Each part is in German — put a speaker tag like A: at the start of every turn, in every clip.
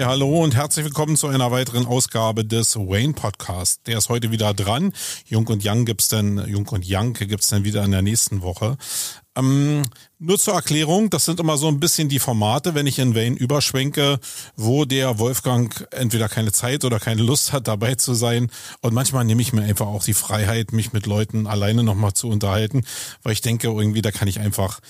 A: Hallo und herzlich willkommen zu einer weiteren Ausgabe des Wayne Podcast. Der ist heute wieder dran. Jung und Janke gibt's dann wieder in der nächsten Woche. Nur zur Erklärung, das sind immer so ein bisschen die Formate, wenn ich in Wayne überschwenke, wo der Wolfgang entweder keine Zeit oder keine Lust hat, dabei zu sein. Und manchmal nehme ich mir einfach auch die Freiheit, mich mit Leuten alleine nochmal zu unterhalten, weil ich denke, irgendwie, da kann ich einfach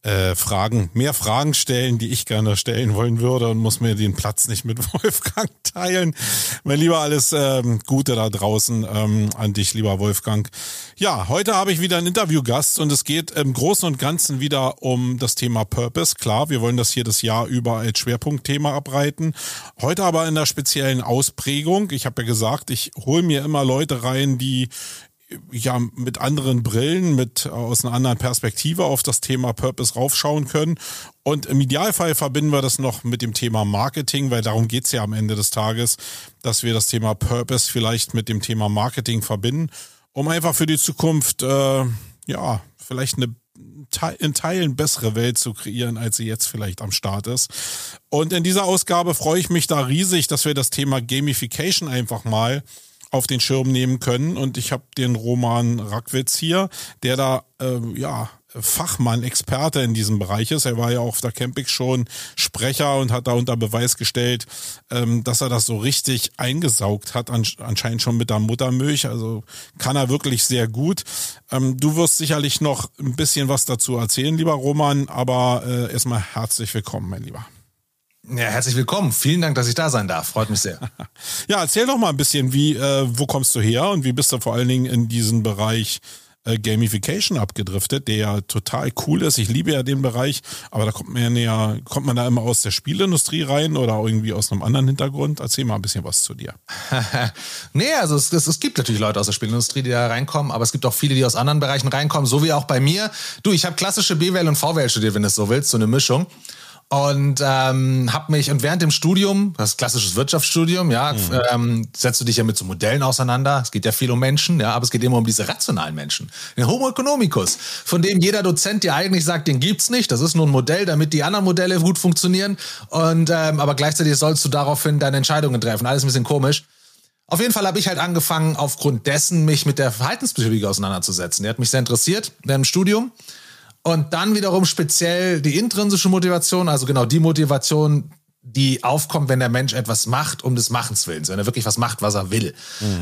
A: mehr Fragen stellen, die ich gerne stellen wollen würde und muss mir den Platz nicht mit Wolfgang teilen. Mein Lieber, alles Gute da draußen an dich, lieber Wolfgang. Ja, heute habe ich wieder einen Interviewgast und es geht im Großen und Ganzen wieder um das Thema Purpose. Klar, wir wollen das hier das Jahr über als Schwerpunktthema abreiten. Heute aber in der speziellen Ausprägung. Ich habe ja gesagt, ich hole mir immer Leute rein, die ja mit anderen Brillen, aus einer anderen Perspektive auf das Thema Purpose raufschauen können. Und im Idealfall verbinden wir das noch mit dem Thema Marketing, weil darum geht's ja am Ende des Tages, dass wir das Thema Purpose vielleicht mit dem Thema Marketing verbinden, um einfach für die Zukunft vielleicht eine in Teilen bessere Welt zu kreieren, als sie jetzt vielleicht am Start ist. Und in dieser Ausgabe freue ich mich da riesig, dass wir das Thema Gamification einfach mal auf den Schirm nehmen können. Und ich habe den Roman Rackwitz hier, der da Fachmann, Experte in diesem Bereich ist. Er war ja auch auf der Campix schon Sprecher und hat da unter Beweis gestellt, dass er das so richtig eingesaugt hat, anscheinend schon mit der Muttermilch. Also kann er wirklich sehr gut. Du wirst sicherlich noch ein bisschen was dazu erzählen, lieber Roman, aber erstmal herzlich willkommen, mein Lieber.
B: Ja, herzlich willkommen. Vielen Dank, dass ich da sein darf. Freut mich sehr.
A: Ja, erzähl doch mal ein bisschen, wo kommst du her und wie bist du vor allen Dingen in diesen Bereich Gamification abgedriftet, der ja total cool ist. Ich liebe ja den Bereich, aber da kommt man da immer aus der Spielindustrie rein oder irgendwie aus einem anderen Hintergrund? Erzähl mal ein bisschen was zu dir.
B: Nee, also es gibt natürlich Leute aus der Spielindustrie, die da reinkommen, aber es gibt auch viele, die aus anderen Bereichen reinkommen, so wie auch bei mir. Du, ich habe klassische BWL und VWL studiert, wenn du es so willst, so eine Mischung. Und während dem Studium, das ist klassisches Wirtschaftsstudium, setzt du dich ja mit so Modellen auseinander. Es geht ja viel um Menschen, ja, aber es geht immer um diese rationalen Menschen. Den Homo economicus, von dem jeder Dozent dir eigentlich sagt, den gibt's nicht. Das ist nur ein Modell, damit die anderen Modelle gut funktionieren. Und aber gleichzeitig sollst du daraufhin deine Entscheidungen treffen. Alles ein bisschen komisch. Auf jeden Fall habe ich halt angefangen, aufgrund dessen mich mit der Verhaltenspsychologie auseinanderzusetzen. Die hat mich sehr interessiert während dem Studium. Und dann wiederum speziell die intrinsische Motivation, also genau die Motivation, die aufkommt, wenn der Mensch etwas macht, um des Machens Willens, wenn er wirklich was macht, was er will.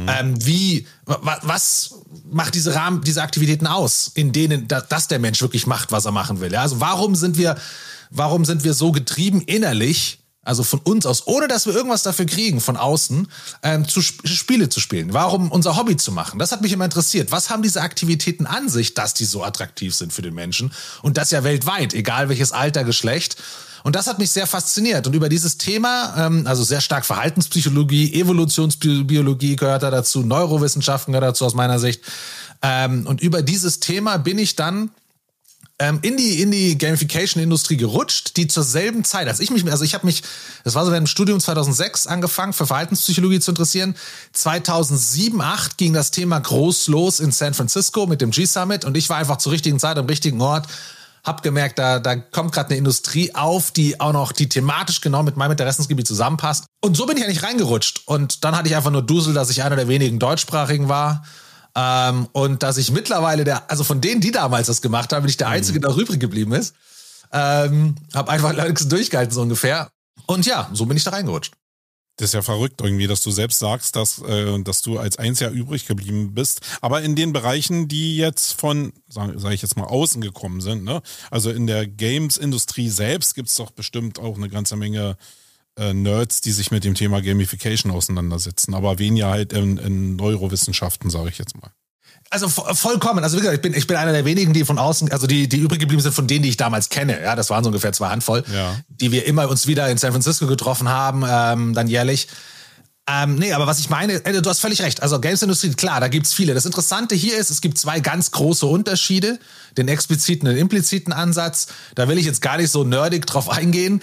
B: Was macht diese Aktivitäten aus, in denen dass der Mensch wirklich macht, was er machen will? Ja? Also warum sind wir so getrieben innerlich, also von uns aus, ohne dass wir irgendwas dafür kriegen von außen, Spiele zu spielen? Warum unser Hobby zu machen? Das hat mich immer interessiert. Was haben diese Aktivitäten an sich, dass die so attraktiv sind für den Menschen? Und das ja weltweit, egal welches Alter, Geschlecht. Und das hat mich sehr fasziniert. Und über dieses Thema, also sehr stark Verhaltenspsychologie, Evolutionsbiologie gehört da dazu, Neurowissenschaften gehört dazu aus meiner Sicht. Und über dieses Thema bin ich dann in die Gamification-Industrie gerutscht, die zur selben Zeit, das war so während dem Studium 2006 angefangen, für Verhaltenspsychologie zu interessieren. 2007, 2008 ging das Thema groß los in San Francisco mit dem G-Summit und ich war einfach zur richtigen Zeit am richtigen Ort. Hab gemerkt, da kommt gerade eine Industrie auf, die auch noch thematisch genau mit meinem Interessensgebiet zusammenpasst. Und so bin ich eigentlich reingerutscht. Und dann hatte ich einfach nur Dusel, dass ich einer der wenigen Deutschsprachigen war. Und dass ich mittlerweile von denen, die damals das gemacht haben, bin ich der Einzige, der noch übrig geblieben ist. Hab einfach längst durchgehalten, so ungefähr. Und ja, so bin ich da reingerutscht.
A: Das ist ja verrückt irgendwie, dass du selbst sagst, dass du als Einziger übrig geblieben bist. Aber in den Bereichen, die jetzt von, sag ich jetzt mal, außen gekommen sind, ne? Also in der Games-Industrie selbst gibt's doch bestimmt auch eine ganze Menge Nerds, die sich mit dem Thema Gamification auseinandersetzen, aber weniger halt in Neurowissenschaften, sage ich jetzt mal.
B: Also vollkommen. Also wie gesagt, ich bin einer der wenigen, die von außen, also die übrig geblieben sind von denen, die ich damals kenne. Ja, das waren so ungefähr 2 Handvoll, die wir immer uns wieder in San Francisco getroffen haben, dann jährlich. Nee, aber was ich meine, du hast völlig recht. Also Games-Industrie, klar, da gibt's viele. Das Interessante hier ist, es gibt zwei ganz große Unterschiede, den expliziten und den impliziten Ansatz. Da will ich jetzt gar nicht so nerdig drauf eingehen.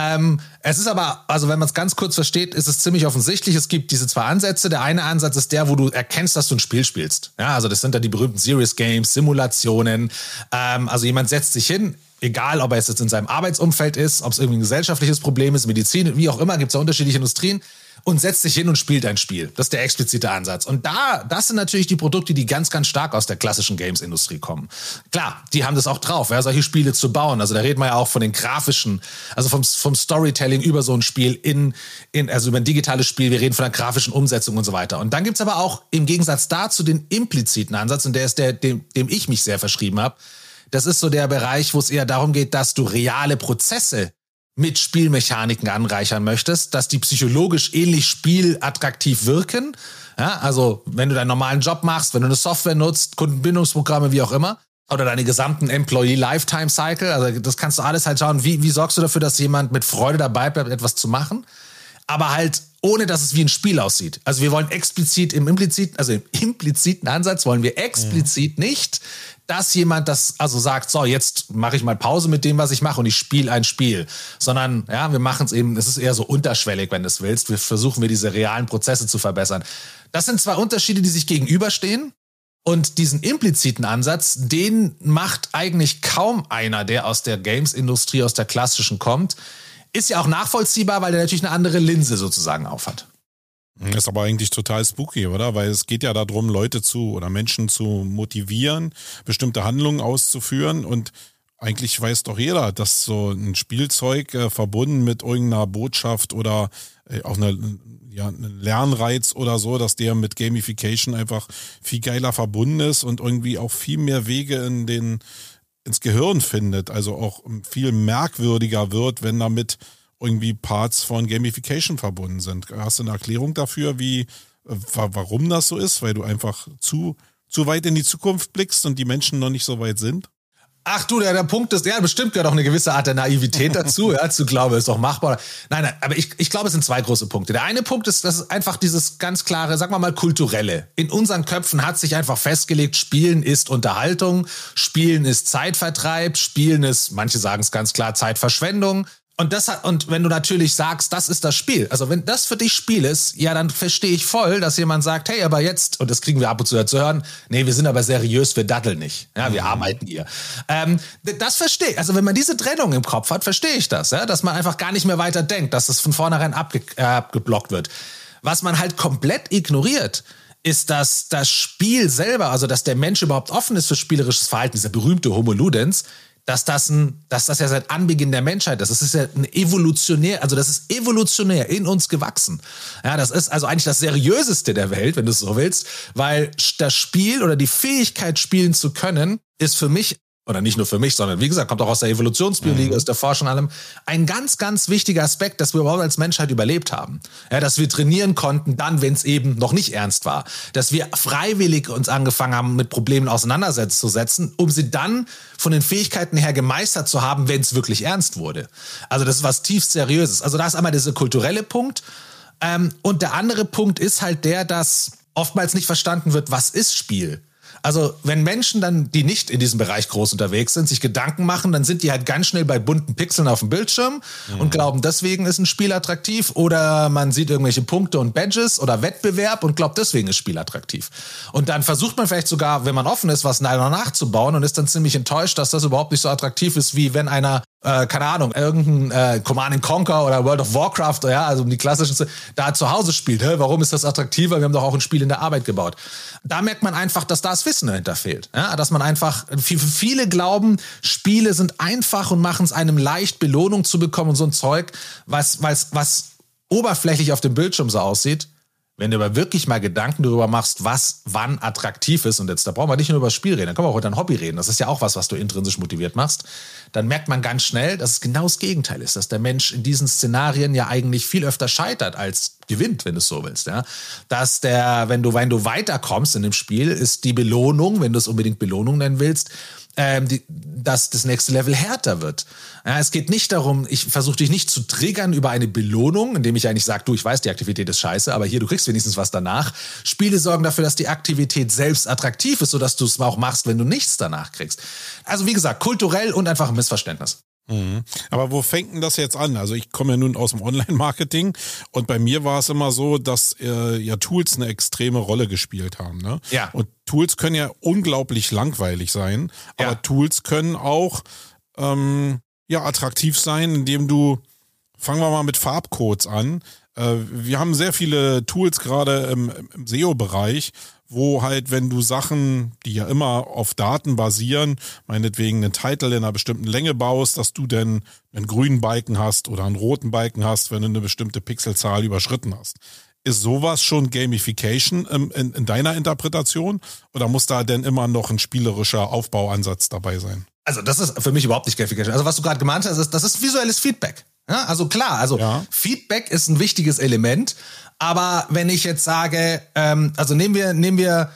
B: Es ist aber, also wenn man es ganz kurz versteht, ist es ziemlich offensichtlich. Es gibt diese zwei Ansätze. Der eine Ansatz ist der, wo du erkennst, dass du ein Spiel spielst. Ja, also das sind dann die berühmten Serious Games, Simulationen. Also jemand setzt sich hin, egal ob er jetzt in seinem Arbeitsumfeld ist, ob es irgendwie ein gesellschaftliches Problem ist, Medizin, wie auch immer, gibt es ja unterschiedliche Industrien, und setzt sich hin und spielt ein Spiel. Das ist der explizite Ansatz. Und das sind natürlich die Produkte, die ganz, ganz stark aus der klassischen Games-Industrie kommen. Klar, die haben das auch drauf, ja, solche Spiele zu bauen. Also da reden wir ja auch von den grafischen, also vom Storytelling über so ein Spiel also über ein digitales Spiel, wir reden von der grafischen Umsetzung und so weiter. Und dann gibt's aber auch im Gegensatz dazu den impliziten Ansatz, und der ist dem ich mich sehr verschrieben habe. Das ist so der Bereich, wo es eher darum geht, dass du reale Prozesse mit Spielmechaniken anreichern möchtest, dass die psychologisch ähnlich spielattraktiv wirken. Ja, also wenn du deinen normalen Job machst, wenn du eine Software nutzt, Kundenbindungsprogramme, wie auch immer, oder deine gesamten Employee Lifetime Cycle, also das kannst du alles halt schauen, wie sorgst du dafür, dass jemand mit Freude dabei bleibt, etwas zu machen, aber halt ohne, dass es wie ein Spiel aussieht. Also wir wollen im impliziten Ansatz wollen wir explizit nicht, dass jemand das also sagt, so, jetzt mache ich mal Pause mit dem, was ich mache und ich spiele ein Spiel. Sondern, ja, wir machen es eben, es ist eher so unterschwellig, wenn du es willst. Versuchen wir diese realen Prozesse zu verbessern. Das sind zwei Unterschiede, die sich gegenüberstehen. Und diesen impliziten Ansatz, den macht eigentlich kaum einer, der aus der Games-Industrie, aus der klassischen kommt. Ist ja auch nachvollziehbar, weil der natürlich eine andere Linse sozusagen aufhat.
A: Ist aber eigentlich total spooky, oder? Weil es geht ja darum, Menschen zu motivieren, bestimmte Handlungen auszuführen, und eigentlich weiß doch jeder, dass so ein Spielzeug verbunden mit irgendeiner Botschaft oder auch ein Lernreiz oder so, dass der mit Gamification einfach viel geiler verbunden ist und irgendwie auch viel mehr Wege ins Gehirn findet, also auch viel merkwürdiger wird, wenn damit irgendwie Parts von Gamification verbunden sind. Hast du eine Erklärung dafür, warum das so ist? Weil du einfach zu weit in die Zukunft blickst und die Menschen noch nicht so weit sind?
B: Ach du, der Punkt ist, ja, bestimmt gehört auch eine gewisse Art der Naivität dazu, ja, zu glauben, ist doch machbar. Nein, aber ich glaube, es sind zwei große Punkte. Der eine Punkt ist, das ist einfach dieses ganz klare, sagen wir mal, kulturelle. In unseren Köpfen hat sich einfach festgelegt, Spielen ist Unterhaltung, Spielen ist Zeitvertreib, Spielen ist, manche sagen es ganz klar, Zeitverschwendung. Und wenn du natürlich sagst, das ist das Spiel, also wenn das für dich Spiel ist, ja, dann verstehe ich voll, dass jemand sagt, hey, aber jetzt, und das kriegen wir ab und zu zu hören, nee, wir sind aber seriös, wir daddeln nicht, ja, wir arbeiten hier. Das verstehe ich, also wenn man diese Trennung im Kopf hat, verstehe ich das, ja, dass man einfach gar nicht mehr weiter denkt, dass das von vornherein abgeblockt wird. Was man halt komplett ignoriert, ist, dass das Spiel selber, also dass der Mensch überhaupt offen ist für spielerisches Verhalten, dieser berühmte Homo Ludens, dass das ja seit Anbeginn der Menschheit ist. Das ist ja das ist evolutionär in uns gewachsen. Ja, das ist also eigentlich das Seriöseste der Welt, wenn du es so willst, weil das Spiel oder die Fähigkeit, spielen zu können, ist für mich, oder nicht nur für mich, sondern wie gesagt, kommt auch aus der Evolutionsbiologie, aus der Forschung allem, ein ganz, ganz wichtiger Aspekt, dass wir überhaupt als Menschheit überlebt haben. Ja, dass wir trainieren konnten, dann, wenn es eben noch nicht ernst war. Dass wir freiwillig uns angefangen haben, mit Problemen auseinanderzusetzen, um sie dann von den Fähigkeiten her gemeistert zu haben, wenn es wirklich ernst wurde. Also das ist was tiefst Seriöses. Also da ist einmal dieser kulturelle Punkt. Und der andere Punkt ist halt der, dass oftmals nicht verstanden wird, was ist Spiel? Also wenn Menschen dann, die nicht in diesem Bereich groß unterwegs sind, sich Gedanken machen, dann sind die halt ganz schnell bei bunten Pixeln auf dem Bildschirm und glauben, deswegen ist ein Spiel attraktiv, oder man sieht irgendwelche Punkte und Badges oder Wettbewerb und glaubt, deswegen ist Spiel attraktiv. Und dann versucht man vielleicht sogar, wenn man offen ist, was nachzubauen und ist dann ziemlich enttäuscht, dass das überhaupt nicht so attraktiv ist, wie wenn einer keine Ahnung, irgendein Command & Conquer oder World of Warcraft, ja, also die klassischen, da zu Hause spielt. Warum ist das attraktiver? Wir haben doch auch ein Spiel in der Arbeit gebaut. Da merkt man einfach, dass da das Wissen dahinter fehlt. Ja, dass man einfach, viele glauben, Spiele sind einfach und machen es einem leicht, Belohnung zu bekommen und so ein Zeug, was oberflächlich auf dem Bildschirm so aussieht. Wenn du aber wirklich mal Gedanken darüber machst, was wann attraktiv ist, und jetzt, da brauchen wir nicht nur über das Spiel reden, da können wir auch über dein Hobby reden, das ist ja auch was du intrinsisch motiviert machst, dann merkt man ganz schnell, dass es genau das Gegenteil ist, dass der Mensch in diesen Szenarien ja eigentlich viel öfter scheitert als gewinnt, wenn du es so willst. Ja? Dass wenn du weiterkommst in dem Spiel, ist die Belohnung, wenn du es unbedingt Belohnung nennen willst, dass das nächste Level härter wird. Ja, es geht nicht darum, ich versuche dich nicht zu triggern über eine Belohnung, indem ich eigentlich sage, du, ich weiß, die Aktivität ist scheiße, aber hier, du kriegst wenigstens was danach. Spiele sorgen dafür, dass die Aktivität selbst attraktiv ist, sodass du es auch machst, wenn du nichts danach kriegst. Also wie gesagt, kulturell und einfach ein Missverständnis.
A: Aber wo fängt denn das jetzt an? Also ich komme ja nun aus dem Online-Marketing und bei mir war es immer so, dass ja Tools eine extreme Rolle gespielt haben. Ne?
B: Ja.
A: Und Tools können ja unglaublich langweilig sein, aber Tools können auch attraktiv sein, indem du, fangen wir mal mit Farbcodes an. Wir haben sehr viele Tools gerade im SEO-Bereich, wo halt, wenn du Sachen, die ja immer auf Daten basieren, meinetwegen einen Titel in einer bestimmten Länge baust, dass du dann einen grünen Balken hast oder einen roten Balken hast, wenn du eine bestimmte Pixelzahl überschritten hast. Ist sowas schon Gamification in deiner Interpretation oder muss da denn immer noch ein spielerischer Aufbauansatz dabei sein?
B: Also das ist für mich überhaupt nicht Gamification. Also was du gerade gemeint hast, das ist visuelles Feedback. Ja, also klar, Feedback ist ein wichtiges Element, aber wenn ich jetzt sage, also nehmen wir,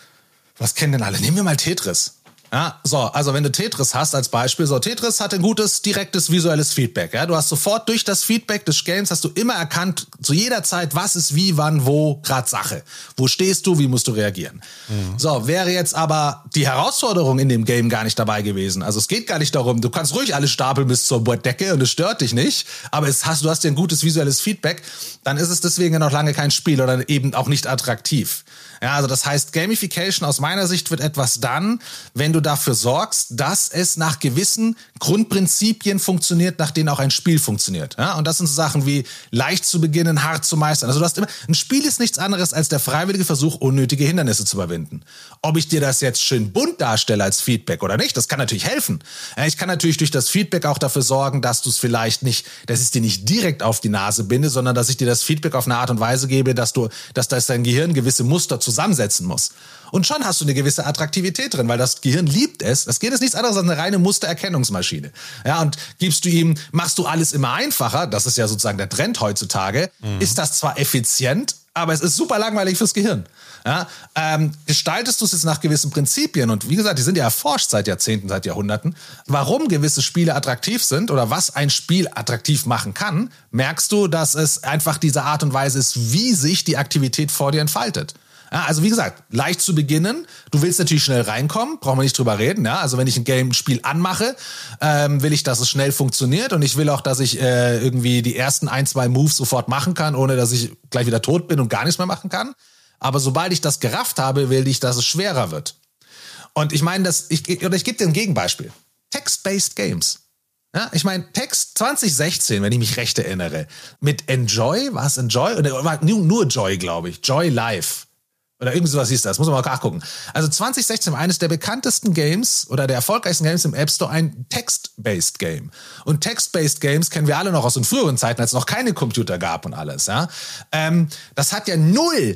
B: was kennen denn alle? Nehmen wir mal Tetris. Ja, so, also wenn du Tetris hast als Beispiel, so Tetris hat ein gutes, direktes visuelles Feedback. Ja, du hast sofort durch das Feedback des Games hast du immer erkannt, zu jeder Zeit, was ist wie, wann, wo, grad Sache. Wo stehst du, wie musst du reagieren? So, wäre jetzt aber die Herausforderung in dem Game gar nicht dabei gewesen. Also es geht gar nicht darum, du kannst ruhig alle stapeln bis zur Decke und es stört dich nicht, aber du hast ja ein gutes visuelles Feedback, dann ist es deswegen ja noch lange kein Spiel oder eben auch nicht attraktiv. Ja, also das heißt, Gamification aus meiner Sicht wird etwas dann, wenn du dafür sorgst, dass es nach gewissen Grundprinzipien funktioniert, nach denen auch ein Spiel funktioniert. Ja, und das sind so Sachen wie leicht zu beginnen, hart zu meistern. Also du hast immer, ein Spiel ist nichts anderes als der freiwillige Versuch, unnötige Hindernisse zu überwinden. Ob ich dir das jetzt schön bunt darstelle als Feedback oder nicht, das kann natürlich helfen. Ja, ich kann natürlich durch das Feedback auch dafür sorgen, dass du es vielleicht nicht, dass ich es dir nicht direkt auf die Nase binde, sondern dass ich dir das Feedback auf eine Art und Weise gebe, dass dein Gehirn gewisse Muster zusammensetzen muss. Und schon hast du eine gewisse Attraktivität drin, weil das Gehirn liebt es. Das Gehirn ist nichts anderes als eine reine Mustererkennungsmaschine. Ja, und machst du alles immer einfacher, das ist ja sozusagen der Trend heutzutage, ist das zwar effizient, aber es ist super langweilig fürs Gehirn. Ja, gestaltest du es jetzt nach gewissen Prinzipien und wie gesagt, die sind ja erforscht seit Jahrzehnten, seit Jahrhunderten, warum gewisse Spiele attraktiv sind oder was ein Spiel attraktiv machen kann, merkst du, dass es einfach diese Art und Weise ist, wie sich die Aktivität vor dir entfaltet. Ja, also wie gesagt, leicht zu beginnen. Du willst natürlich schnell reinkommen, brauchen wir nicht drüber reden. Ja? Also wenn ich ein Spiel anmache, will ich, dass es schnell funktioniert und ich will auch, dass ich irgendwie die ersten 1-2 Moves sofort machen kann, ohne dass ich gleich wieder tot bin und gar nichts mehr machen kann. Aber sobald ich das gerafft habe, will ich, dass es schwerer wird. Und ich meine, ich gebe dir ein Gegenbeispiel. Text-based Games. Ja, ich meine, Text 2016, wenn ich mich recht erinnere, mit Enjoy, war es Enjoy? Oder war nur Joy, glaube ich. Joy Live. Oder irgendwie sowas hieß das, muss man mal nachgucken. Also 2016 war eines der bekanntesten Games oder der erfolgreichsten Games im App Store ein Text-based Game. Und Text-based Games kennen wir alle noch aus den früheren Zeiten, als es noch keine Computer gab und alles. Ja, das hat ja null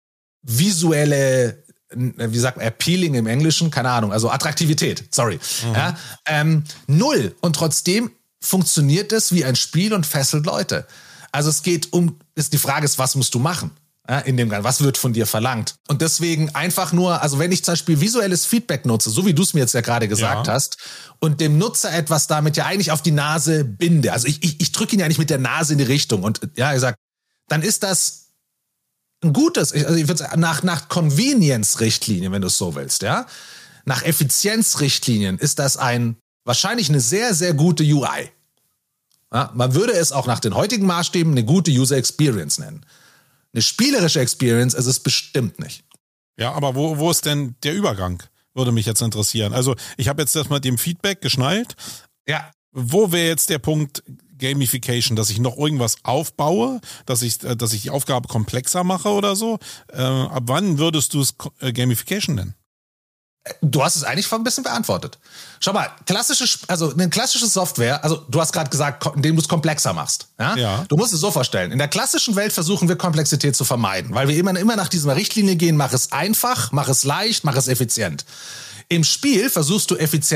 B: visuelle, wie sagt man, appealing im Englischen, keine Ahnung, also Attraktivität, sorry. Ja, null. Und trotzdem funktioniert es wie ein Spiel und fesselt Leute. Also es geht die Frage ist, was musst du machen? In dem Gang. Was wird von dir verlangt? Und deswegen einfach nur, also wenn ich zum Beispiel visuelles Feedback nutze, so wie du es mir jetzt ja gerade gesagt hast, und dem Nutzer etwas damit ja eigentlich auf die Nase binde, also ich drücke ihn ja nicht mit der Nase in die Richtung und ja, ich sag, dann ist das ein gutes, also ich würde sagen, nach Convenience-Richtlinien, wenn du es so willst, ja, nach Effizienzrichtlinien ist das wahrscheinlich eine sehr, sehr gute UI. Ja, man würde es auch nach den heutigen Maßstäben eine gute User Experience nennen. Eine spielerische Experience ist es bestimmt nicht.
A: Ja, aber wo ist denn der Übergang? Würde mich jetzt interessieren. Also ich habe jetzt das mit dem Feedback geschnallt.
B: Ja.
A: Wo wäre jetzt der Punkt Gamification, dass ich noch irgendwas aufbaue, dass ich die Aufgabe komplexer mache oder so? Ab wann würdest du es Gamification nennen?
B: Du hast es eigentlich ein bisschen beantwortet. Schau mal, eine klassische Software, also du hast gerade gesagt, indem du es komplexer machst. Ja? Du musst es so vorstellen. In der klassischen Welt versuchen wir Komplexität zu vermeiden, weil wir immer nach dieser Richtlinie gehen, mach es einfach, mach es leicht, mach es effizient. Im Spiel versuchst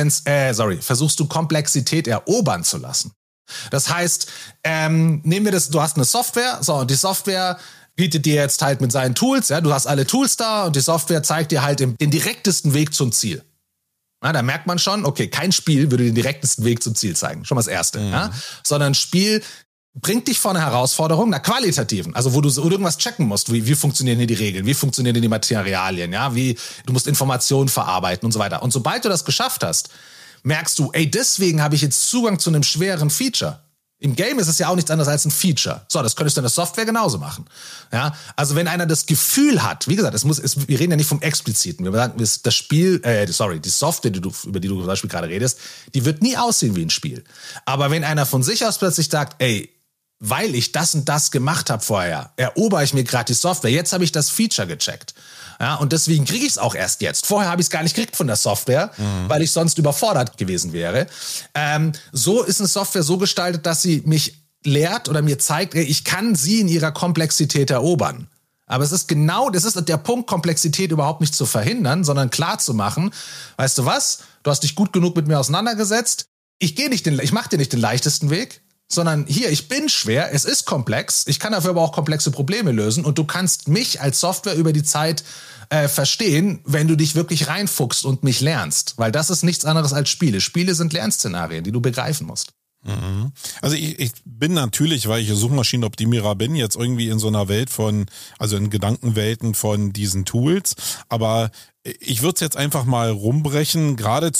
B: du Komplexität erobern zu lassen. Das heißt, nehmen wir das, du hast eine Software, so, und die Software bietet dir jetzt halt mit seinen Tools, ja, du hast alle Tools da und die Software zeigt dir halt den direktesten Weg zum Ziel. Ja, da merkt man schon, okay, kein Spiel würde den direktesten Weg zum Ziel zeigen. Schon mal das Erste. Ja? Sondern ein Spiel bringt dich vor eine Herausforderung, einer qualitativen, also wo du irgendwas checken musst. Wie funktionieren hier die Regeln? Wie funktionieren die Materialien? Ja, du musst Informationen verarbeiten und so weiter. Und sobald du das geschafft hast, merkst du, deswegen habe ich jetzt Zugang zu einem schweren Feature. Im Game ist es ja auch nichts anderes als ein Feature. So, das könntest du in der Software genauso machen. Ja, also wenn einer das Gefühl hat, wie gesagt, wir reden ja nicht vom Expliziten. Wir sagen, das Spiel, die Software, über die du zum Beispiel gerade redest, die wird nie aussehen wie ein Spiel. Aber wenn einer von sich aus plötzlich sagt, weil ich das und das gemacht habe vorher, erober ich mir gerade die Software. Jetzt habe ich das Feature gecheckt. Ja, und deswegen kriege ich es auch erst jetzt. Vorher habe ich es gar nicht gekriegt von der Software, weil ich sonst überfordert gewesen wäre. So ist eine Software so gestaltet, dass sie mich lehrt oder mir zeigt, ich kann sie in ihrer Komplexität erobern. Aber das ist der Punkt, Komplexität überhaupt nicht zu verhindern, sondern klar zu machen, weißt du was, du hast dich gut genug mit mir auseinandergesetzt, ich mache dir nicht den leichtesten Weg, sondern hier, ich bin schwer, es ist komplex, ich kann dafür aber auch komplexe Probleme lösen und du kannst mich als Software über die Zeit verstehen, wenn du dich wirklich reinfuchst und mich lernst. Weil das ist nichts anderes als Spiele. Spiele sind Lernszenarien, die du begreifen musst.
A: Also ich bin natürlich, weil ich Suchmaschinenoptimierer bin, jetzt irgendwie in so einer Welt in Gedankenwelten von diesen Tools, aber ich würde es jetzt einfach mal rumbrechen,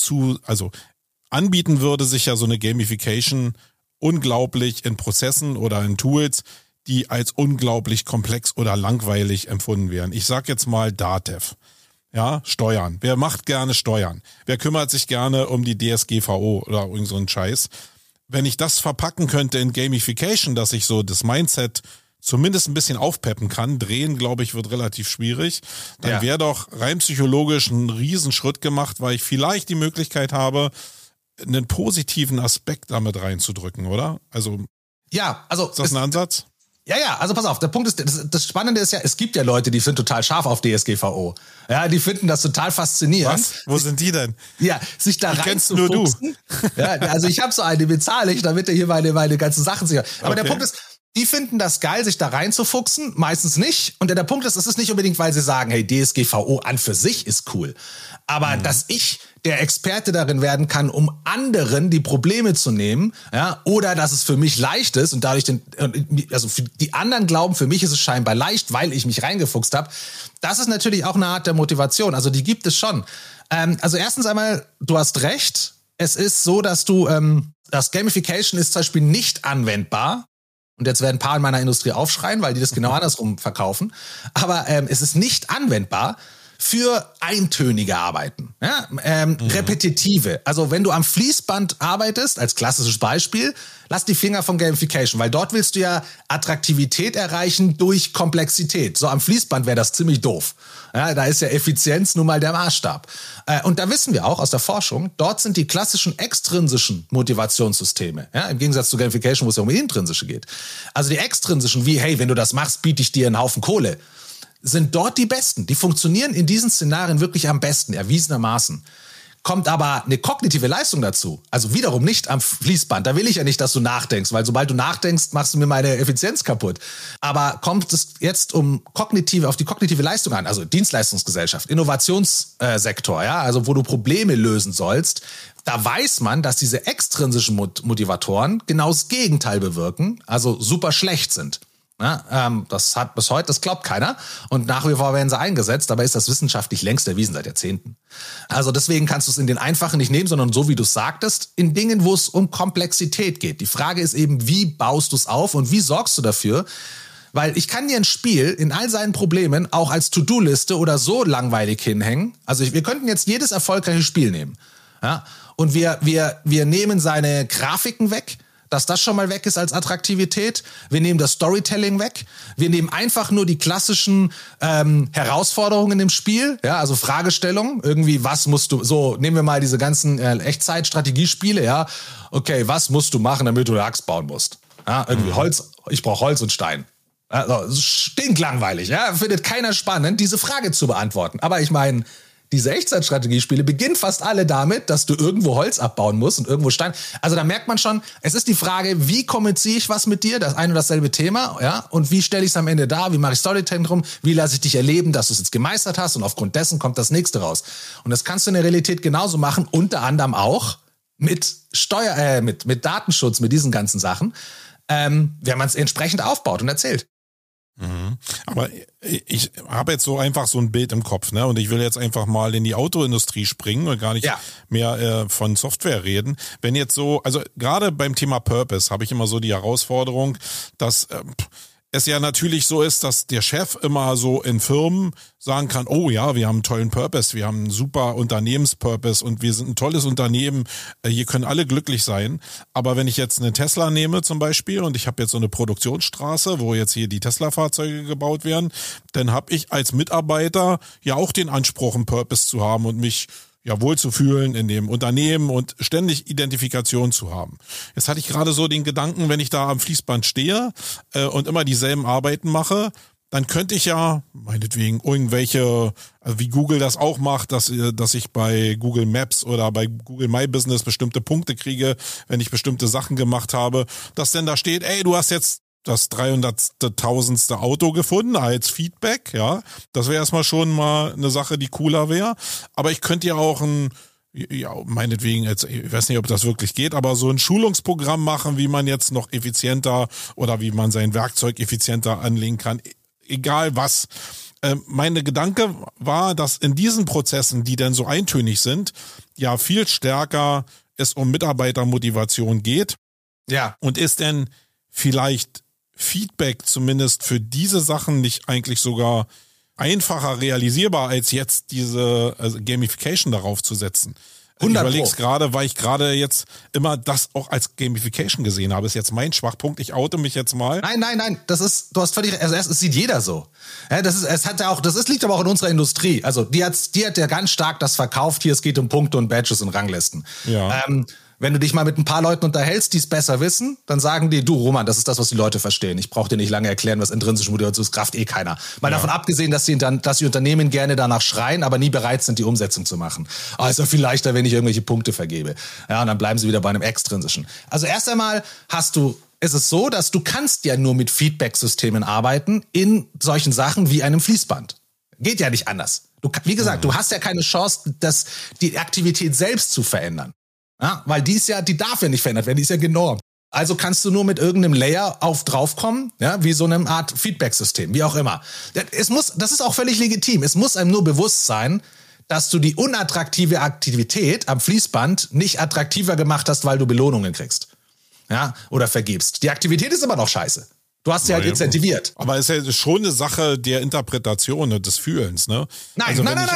A: anbieten würde sich ja so eine Gamification unglaublich in Prozessen oder in Tools, die als unglaublich komplex oder langweilig empfunden werden. Ich sag jetzt mal DATEV. Ja, Steuern. Wer macht gerne Steuern? Wer kümmert sich gerne um die DSGVO oder irgend so einen Scheiß? Wenn ich das verpacken könnte in Gamification, dass ich so das Mindset zumindest ein bisschen aufpeppen kann, drehen, glaube ich, wird relativ schwierig, dann wäre doch rein psychologisch ein Riesenschritt gemacht, weil ich vielleicht die Möglichkeit habe, einen positiven Aspekt damit reinzudrücken, oder? Also, ist das ein Ansatz?
B: Ja, also pass auf, der Punkt ist, das Spannende ist ja, es gibt ja Leute, die sind total scharf auf DSGVO. Ja, die finden das total faszinierend.
A: Was? Wo sind die denn?
B: Ja, sich da reinzufuchsen. Nur du. Ja, also ich habe so eine, die bezahle ich, damit er hier meine ganzen Sachen sieht. Aber der Punkt ist, die finden das geil, sich da reinzufuchsen, meistens nicht. Und der Punkt ist, es ist nicht unbedingt, weil sie sagen, hey, DSGVO an für sich ist cool. Aber dass ich der Experte darin werden kann, um anderen die Probleme zu nehmen, ja, oder dass es für mich leicht ist und dadurch für die anderen glauben, für mich ist es scheinbar leicht, weil ich mich reingefuchst habe. Das ist natürlich auch eine Art der Motivation. Also die gibt es schon. Also erstens einmal, du hast recht. Es ist so, dass das Gamification ist zum Beispiel nicht anwendbar. Und jetzt werden ein paar in meiner Industrie aufschreien, weil die das genau andersrum verkaufen. Aber es ist nicht anwendbar für eintönige Arbeiten, ja? Repetitive. Also wenn du am Fließband arbeitest, als klassisches Beispiel, lass die Finger von Gamification, weil dort willst du ja Attraktivität erreichen durch Komplexität. So am Fließband wäre das ziemlich doof. Ja, da ist ja Effizienz nun mal der Maßstab. Und da wissen wir auch aus der Forschung, dort sind die klassischen extrinsischen Motivationssysteme, ja, im Gegensatz zu Gamification, wo es ja um intrinsische geht. Also die extrinsischen, wie, hey, wenn du das machst, biete ich dir einen Haufen Kohle, sind dort die besten. Die funktionieren in diesen Szenarien wirklich am besten, erwiesenermaßen. Kommt aber eine kognitive Leistung dazu, also wiederum nicht am Fließband. Da will ich ja nicht, dass du nachdenkst, weil sobald du nachdenkst, machst du mir meine Effizienz kaputt. Aber kommt es jetzt auf die kognitive Leistung an, also Dienstleistungsgesellschaft, Innovationssektor, ja, also wo du Probleme lösen sollst, da weiß man, dass diese extrinsischen Motivatoren genau das Gegenteil bewirken, also super schlecht sind. Ja, das hat bis heute, das glaubt keiner. Und nach wie vor werden sie eingesetzt. Dabei ist das wissenschaftlich längst erwiesen, seit Jahrzehnten. Also deswegen kannst du es in den einfachen nicht nehmen, sondern so wie du es sagtest, in Dingen, wo es um Komplexität geht. Die Frage ist eben, wie baust du es auf und wie sorgst du dafür? Weil ich kann dir ein Spiel in all seinen Problemen auch als To-Do-Liste oder so langweilig hinhängen. Also wir könnten jetzt jedes erfolgreiche Spiel nehmen. Ja? Und wir nehmen seine Grafiken weg, dass das schon mal weg ist als Attraktivität. Wir nehmen das Storytelling weg. Wir nehmen einfach nur die klassischen Herausforderungen im Spiel, ja, also Fragestellungen. Irgendwie, was musst du, so, nehmen wir mal diese ganzen Echtzeit-Strategiespiele, ja. Okay, was musst du machen, damit du eine Axt bauen musst? Ja, irgendwie Holz, ich brauche Holz und Stein. Also, stinklangweilig, ja. Findet keiner spannend, diese Frage zu beantworten. Aber ich meine, diese Echtzeitstrategiespiele beginnen fast alle damit, dass du irgendwo Holz abbauen musst und irgendwo Stein. Also da merkt man schon, es ist die Frage, wie kommuniziere ich was mit dir, das ein und dasselbe Thema, ja, und wie stelle ich es am Ende dar, wie mache ich Storytelling drum, wie lasse ich dich erleben, dass du es jetzt gemeistert hast und aufgrund dessen kommt das nächste raus. Und das kannst du in der Realität genauso machen, unter anderem auch mit mit Datenschutz, mit diesen ganzen Sachen, wenn man es entsprechend aufbaut und erzählt.
A: Mhm. Aber ich habe jetzt so einfach so ein Bild im Kopf, ne? Und ich will jetzt einfach mal in die Autoindustrie springen und gar nicht mehr von Software reden. Wenn jetzt so, also gerade beim Thema Purpose habe ich immer so die Herausforderung, dass es ja natürlich so ist, dass der Chef immer so in Firmen sagen kann, oh ja, wir haben einen tollen Purpose, wir haben einen super Unternehmenspurpose und wir sind ein tolles Unternehmen, hier können alle glücklich sein. Aber wenn ich jetzt einen Tesla nehme zum Beispiel und ich habe jetzt so eine Produktionsstraße, wo jetzt hier die Tesla-Fahrzeuge gebaut werden, dann habe ich als Mitarbeiter ja auch den Anspruch, einen Purpose zu haben und mich wohlzufühlen in dem Unternehmen und ständig Identifikation zu haben. Jetzt hatte ich gerade so den Gedanken, wenn ich da am Fließband stehe und immer dieselben Arbeiten mache, dann könnte ich ja meinetwegen irgendwelche, wie Google das auch macht, dass ich bei Google Maps oder bei Google My Business bestimmte Punkte kriege, wenn ich bestimmte Sachen gemacht habe, dass denn da steht, ey, du hast jetzt das 300.000. Auto gefunden als Feedback, ja. Das wäre erstmal schon mal eine Sache, die cooler wäre. Aber ich könnte ja auch meinetwegen jetzt, ich weiß nicht, ob das wirklich geht, aber so ein Schulungsprogramm machen, wie man jetzt noch effizienter oder wie man sein Werkzeug effizienter anlegen kann. Egal was. Meine Gedanke war, dass in diesen Prozessen, die dann so eintönig sind, ja viel stärker es um Mitarbeitermotivation geht.
B: Ja.
A: Und ist denn vielleicht Feedback zumindest für diese Sachen nicht eigentlich sogar einfacher realisierbar, als jetzt diese Gamification darauf zu setzen? Ich überlege es gerade, weil ich gerade jetzt immer das auch als Gamification gesehen habe. Ist jetzt mein Schwachpunkt. Ich oute mich jetzt mal.
B: Nein. Du hast völlig, also es sieht jeder so. Ja, liegt aber auch in unserer Industrie. Also die hat ja ganz stark das verkauft. Hier, es geht um Punkte und Badges und Ranglisten.
A: Ja.
B: Wenn du dich mal mit ein paar Leuten unterhältst, die es besser wissen, dann sagen die, du Roman, das ist das, was die Leute verstehen. Ich brauche dir nicht lange erklären, was intrinsische Motivation ist, Kraft keiner. Mal davon abgesehen, dass die Unternehmen gerne danach schreien, aber nie bereit sind, die Umsetzung zu machen. Ist ja viel leichter, wenn ich irgendwelche Punkte vergebe. Ja, und dann bleiben sie wieder bei einem extrinsischen. Also erst einmal ist es so, dass du kannst ja nur mit Feedback-Systemen arbeiten in solchen Sachen wie einem Fließband. Geht ja nicht anders. Wie gesagt, du hast ja keine Chance, die Aktivität selbst zu verändern. Ja, weil die darf ja nicht verändert werden, die ist ja genormt. Also kannst du nur mit irgendeinem Layer draufkommen, ja, wie so eine Art Feedback-System, wie auch immer. Das ist auch völlig legitim. Es muss einem nur bewusst sein, dass du die unattraktive Aktivität am Fließband nicht attraktiver gemacht hast, weil du Belohnungen kriegst. Ja, oder vergibst. Die Aktivität ist immer noch scheiße. Du hast sie halt incentiviert.
A: Aber es ist ja schon eine Sache der Interpretation und des Fühlens, ne?
B: Nein.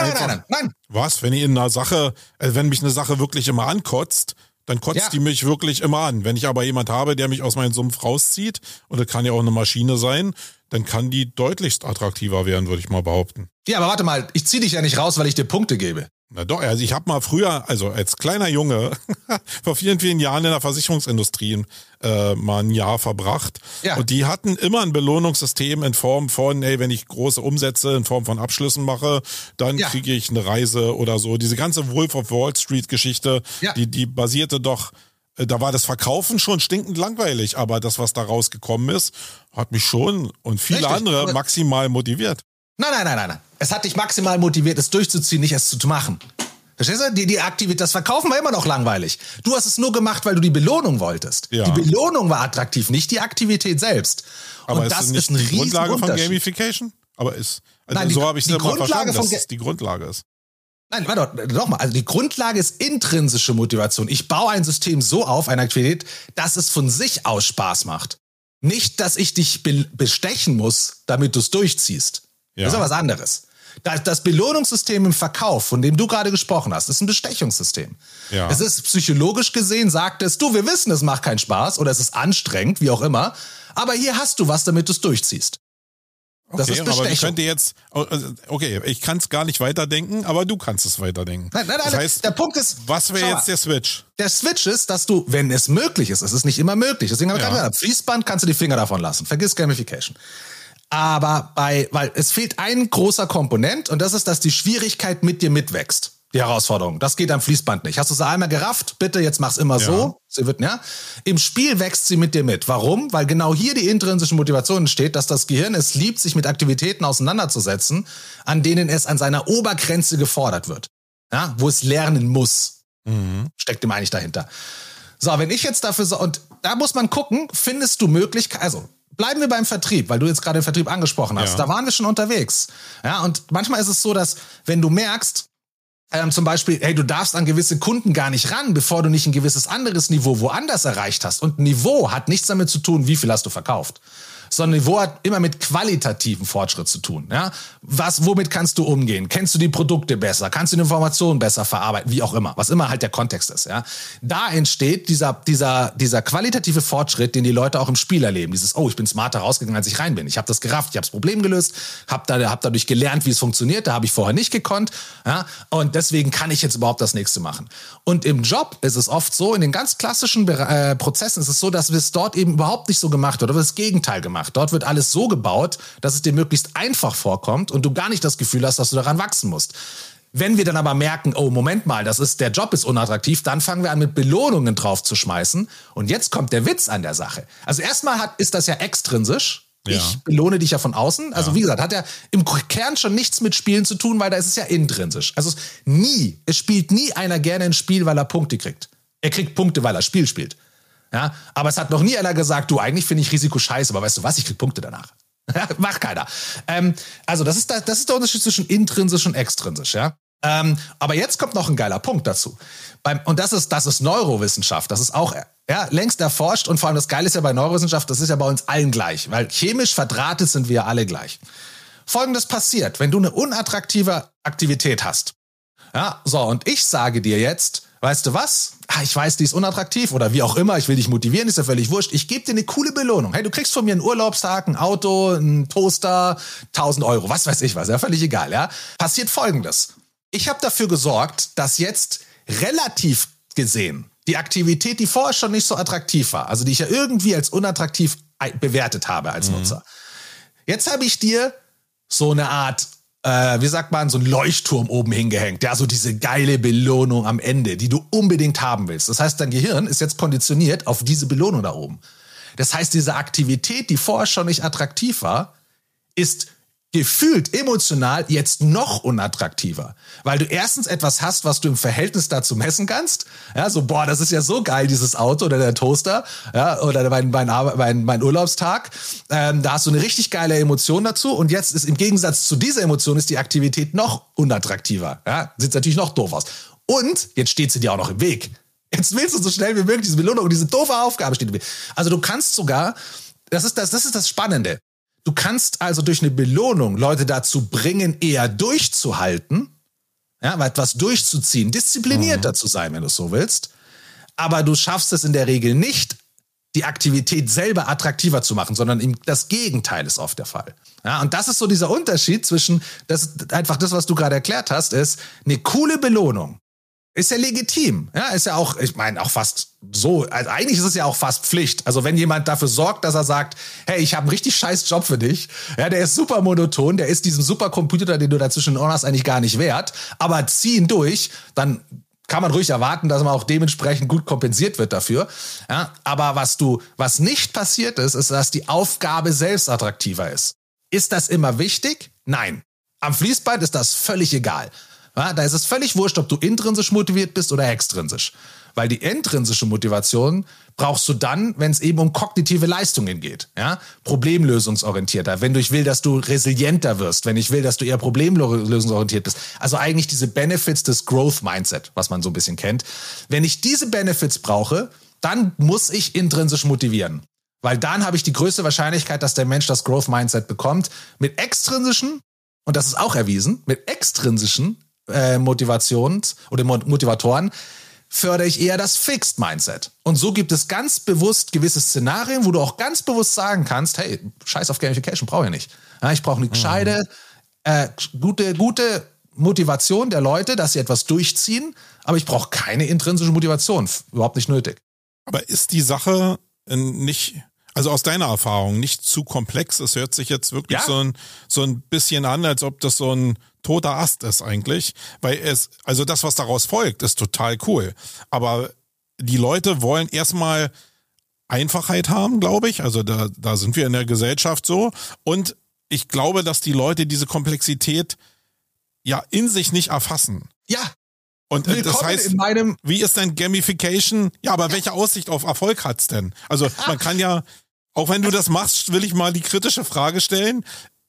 A: Was? Wenn mich eine Sache wirklich immer ankotzt, dann kotzt die mich wirklich immer an. Wenn ich aber jemand habe, der mich aus meinem Sumpf rauszieht, und das kann ja auch eine Maschine sein, dann kann die deutlichst attraktiver werden, würde ich mal behaupten.
B: Ja, aber warte mal, ich zieh dich ja nicht raus, weil ich dir Punkte gebe.
A: Na doch, also ich habe mal früher, also als kleiner Junge, vor vielen, vielen Jahren in der Versicherungsindustrie mal ein Jahr verbracht. Ja. Und die hatten immer ein Belohnungssystem in Form von, wenn ich große Umsätze in Form von Abschlüssen mache, dann kriege ich eine Reise oder so. Diese ganze Wolf of Wall Street Geschichte, die basierte doch, da war das Verkaufen schon stinkend langweilig, aber das, was da rausgekommen ist, hat mich schon und viele andere maximal motiviert.
B: Nein. Es hat dich maximal motiviert, es durchzuziehen, nicht es zu machen. Verstehst du? Die Aktivität, das Verkaufen war immer noch langweilig. Du hast es nur gemacht, weil du die Belohnung wolltest. Ja. Die Belohnung war attraktiv, nicht die Aktivität selbst.
A: Aber und das ist eine Grundlage von Gamification? So habe ich es immer verstanden, dass es die Grundlage ist.
B: Nein, warte, doch mal. Also die Grundlage ist intrinsische Motivation. Ich baue ein System so auf, eine Aktivität, dass es von sich aus Spaß macht. Nicht, dass ich dich bestechen muss, damit du es durchziehst. Ja. Das ist ja was anderes. Das Belohnungssystem im Verkauf, von dem du gerade gesprochen hast, ist ein Bestechungssystem. Ja. Es ist psychologisch gesehen, sagt es, wir wissen, es macht keinen Spaß oder es ist anstrengend, wie auch immer, aber hier hast du was, damit du es durchziehst. Das ist Bestechung. Aber ich könnte jetzt,
A: ich kann es gar nicht weiterdenken, aber du kannst es weiterdenken.
B: Nein, das heißt, der Punkt ist,
A: was wäre jetzt der Switch?
B: Der Switch ist, dass du, wenn es möglich ist, es ist nicht immer möglich, deswegen haben wir gerade gesagt, Fließband kannst du die Finger davon lassen, vergiss Gamification. Aber weil es fehlt ein großer Komponent und das ist, dass die Schwierigkeit mit dir mitwächst. Die Herausforderung. Das geht am Fließband nicht. Hast du sie einmal gerafft? Bitte, jetzt mach's immer so. Sie wird, ja. Im Spiel wächst sie mit dir mit. Warum? Weil genau hier die intrinsische Motivation entsteht, dass das Gehirn es liebt, sich mit Aktivitäten auseinanderzusetzen, an denen es an seiner Obergrenze gefordert wird. Ja, wo es lernen muss. Steckt dem eigentlich dahinter. So, wenn ich jetzt dafür so, und da muss man gucken, findest du Möglichkeiten, also bleiben wir beim Vertrieb, weil du jetzt gerade den Vertrieb angesprochen hast. Ja. Da waren wir schon unterwegs. Ja, und manchmal ist es so, dass wenn du merkst, zum Beispiel, hey, du darfst an gewisse Kunden gar nicht ran, bevor du nicht ein gewisses anderes Niveau woanders erreicht hast. Und Niveau hat nichts damit zu tun, wie viel hast du verkauft. Sondern Niveau hat immer mit qualitativen Fortschritt zu tun. Ja? Womit kannst du umgehen? Kennst du die Produkte besser? Kannst du die Informationen besser verarbeiten? Wie auch immer. Was immer halt der Kontext ist. Ja? Da entsteht dieser qualitative Fortschritt, den die Leute auch im Spiel erleben. Dieses, oh, ich bin smarter rausgegangen, als ich rein bin. Ich habe das gerafft, ich habe das Problem gelöst, hab dadurch gelernt, wie es funktioniert. Da habe ich vorher nicht gekonnt. Ja? Und deswegen kann ich jetzt überhaupt das nächste machen. Und im Job ist es oft so, in den ganz klassischen Prozessen ist es so, dass es dort eben überhaupt nicht so gemacht wird, oder das Gegenteil gemacht. Dort wird alles so gebaut, dass es dir möglichst einfach vorkommt und du gar nicht das Gefühl hast, dass du daran wachsen musst. Wenn wir dann aber merken, oh, Moment mal, der Job ist unattraktiv, dann fangen wir an, mit Belohnungen drauf zu schmeißen. Und jetzt kommt der Witz an der Sache. Also erstmal ist das ja extrinsisch. Ja. Ich belohne dich ja von außen. Also wie gesagt, hat ja im Kern schon nichts mit Spielen zu tun, weil da ist es ja intrinsisch. Also es spielt nie einer gerne ein Spiel, weil er Punkte kriegt. Er kriegt Punkte, weil er Spiel spielt. Ja, aber es hat noch nie einer gesagt, du, eigentlich finde ich Risiko scheiße, aber weißt du was, ich krieg Punkte danach. Macht keiner. Also das ist der Unterschied zwischen intrinsisch und extrinsisch. Ja? Aber jetzt kommt noch ein geiler Punkt dazu. Und das ist Neurowissenschaft. Das ist auch längst erforscht und vor allem das Geile ist ja bei Neurowissenschaft, das ist ja bei uns allen gleich, weil chemisch verdrahtet sind wir alle gleich. Folgendes passiert, wenn du eine unattraktive Aktivität hast. Ja, so, und ich sage dir jetzt, weißt du was? Ich weiß, die ist unattraktiv oder wie auch immer, ich will dich motivieren, ist ja völlig wurscht. Ich gebe dir eine coole Belohnung. Hey, du kriegst von mir einen Urlaubstag, ein Auto, einen Toaster, 1.000 Euro, was weiß ich was, ja, völlig egal, ja. Passiert Folgendes. Ich habe dafür gesorgt, dass jetzt relativ gesehen die Aktivität, die vorher schon nicht so attraktiv war, also die ich ja irgendwie als unattraktiv bewertet habe als Nutzer. Jetzt habe ich dir so eine Art wie sagt man, so ein Leuchtturm oben hingehängt. Ja, so diese geile Belohnung am Ende, die du unbedingt haben willst. Das heißt, dein Gehirn ist jetzt konditioniert auf diese Belohnung da oben. Das heißt, diese Aktivität, die vorher schon nicht attraktiv war, ist gefühlt emotional jetzt noch unattraktiver. Weil du erstens etwas hast, was du im Verhältnis dazu messen kannst. Ja, so, boah, das ist ja so geil, dieses Auto oder der Toaster, ja, oder mein Urlaubstag. Da hast du eine richtig geile Emotion dazu. Und jetzt ist im Gegensatz zu dieser Emotion ist die Aktivität noch unattraktiver. Ja, sieht natürlich noch doof aus. Und jetzt steht sie dir auch noch im Weg. Jetzt willst du so schnell wie möglich diese Belohnung und diese doofe Aufgabe steht im Weg. Also du kannst sogar, das ist das Spannende. Du kannst also durch eine Belohnung Leute dazu bringen, eher durchzuhalten, ja, etwas durchzuziehen, disziplinierter zu sein, wenn du es so willst. Aber du schaffst es in der Regel nicht, die Aktivität selber attraktiver zu machen, sondern das Gegenteil ist oft der Fall. Ja, und das ist so dieser Unterschied zwischen, einfach das, was du gerade erklärt hast, ist eine coole Belohnung. Ist ja legitim. Ja, ist ja auch, ich meine, auch fast so, also eigentlich ist es ja auch fast Pflicht. Also wenn jemand dafür sorgt, dass er sagt, hey, ich habe einen richtig scheiß Job für dich, ja, der ist super monoton, der ist diesem Supercomputer, den du da zwischen den Ohren hast, eigentlich gar nicht wert, aber zieh ihn durch, dann kann man ruhig erwarten, dass man auch dementsprechend gut kompensiert wird dafür. Ja, aber was nicht passiert ist, dass die Aufgabe selbst attraktiver ist. Ist das immer wichtig? Nein. Am Fließband ist das völlig egal. Ja, da ist es völlig wurscht, ob du intrinsisch motiviert bist oder extrinsisch. Weil die intrinsische Motivation brauchst du dann, wenn es eben um kognitive Leistungen geht. Ja? Problemlösungsorientierter, wenn ich will, dass du resilienter wirst, wenn ich will, dass du eher problemlösungsorientiert bist. Also eigentlich diese Benefits des Growth Mindset, was man so ein bisschen kennt. Wenn ich diese Benefits brauche, dann muss ich intrinsisch motivieren. Weil dann habe ich die größte Wahrscheinlichkeit, dass der Mensch das Growth Mindset bekommt. Mit extrinsischen, und das ist auch erwiesen, mit extrinsischen Motivations- oder Motivatoren fördere ich eher das Fixed Mindset. Und so gibt es ganz bewusst gewisse Szenarien, wo du auch ganz bewusst sagen kannst, hey, scheiß auf Gamification, brauche ich nicht. Ja, ich brauche eine gescheite, gute Motivation der Leute, dass sie etwas durchziehen, aber ich brauche keine intrinsische Motivation. Überhaupt nicht nötig.
A: Aber ist die Sache nicht, Also aus deiner Erfahrung, nicht zu komplex. Es hört sich jetzt wirklich so ein bisschen an, als ob das so ein toter Ast ist eigentlich. Weil also das, was daraus folgt, ist total cool. Aber die Leute wollen erstmal Einfachheit haben, glaube ich. Also da sind wir in der Gesellschaft so. Und ich glaube, dass die Leute diese Komplexität ja in sich nicht erfassen.
B: Ja.
A: Und das heißt, wie ist denn Gamification? Ja, aber welche Aussicht auf Erfolg hat's denn? Also man kann ja, auch wenn du das machst, will ich mal die kritische Frage stellen.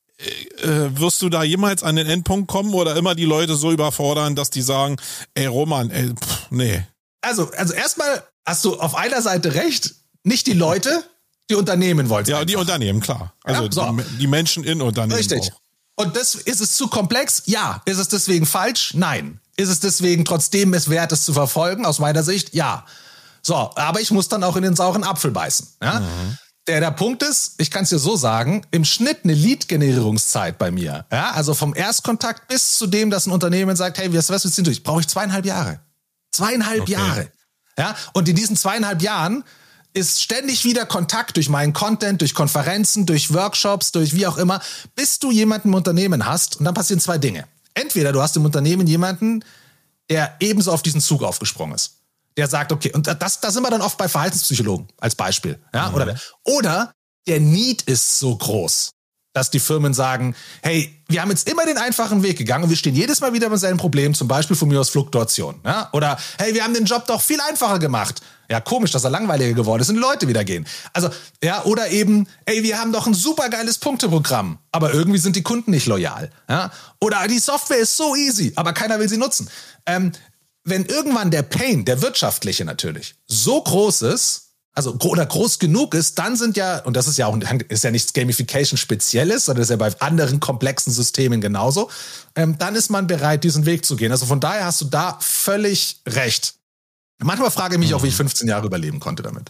A: Wirst du da jemals an den Endpunkt kommen oder immer die Leute so überfordern, dass die sagen, ey Roman, nee.
B: Also erstmal hast du auf einer Seite recht, nicht die Leute, die Unternehmen wollen.
A: Ja, die Unternehmen, klar. Also ja, so. Die Menschen in Unternehmen.
B: Richtig.
A: Auch.
B: Und ist es zu komplex? Ja. Ist es deswegen falsch? Nein. Ist es deswegen trotzdem es wert, es zu verfolgen? Aus meiner Sicht, ja. So, aber ich muss dann auch in den sauren Apfel beißen. Ja? Mhm. Der Punkt ist, ich kann es dir so sagen, im Schnitt eine Lead-Generierungszeit bei mir. Ja? Also vom Erstkontakt bis zu dem, dass ein Unternehmen sagt, hey, was willst du durch? Brauche ich 2,5 Jahre. 2,5 Jahre. Ja? Und in diesen 2,5 Jahren ist ständig wieder Kontakt durch meinen Content, durch Konferenzen, durch Workshops, durch wie auch immer, bis du jemanden im Unternehmen hast. Und dann passieren 2 Dinge. Entweder du hast im Unternehmen jemanden, der ebenso auf diesen Zug aufgesprungen ist. Der sagt, okay, und da sind wir dann oft bei Verhaltenspsychologen als Beispiel. Ja? Oder der Need ist so groß, dass die Firmen sagen, hey, wir haben jetzt immer den einfachen Weg gegangen und wir stehen jedes Mal wieder mit seinem Problem, zum Beispiel von mir aus Fluktuation. Ja? Oder, hey, wir haben den Job doch viel einfacher gemacht. Ja, komisch, dass er langweiliger geworden ist und die Leute wieder gehen. Also, ja, oder eben, ey, wir haben doch ein supergeiles Punkteprogramm, aber irgendwie sind die Kunden nicht loyal. Ja? Oder die Software ist so easy, aber keiner will sie nutzen. Wenn irgendwann der Pain, der wirtschaftliche natürlich, so groß ist, also oder groß genug ist, dann sind ja, und das ist ja nichts Gamification-Spezielles, sondern ist ja bei anderen komplexen Systemen genauso, dann ist man bereit, diesen Weg zu gehen. Also von daher hast du da völlig recht. Manchmal frage ich mich auch, wie ich 15 Jahre überleben konnte damit.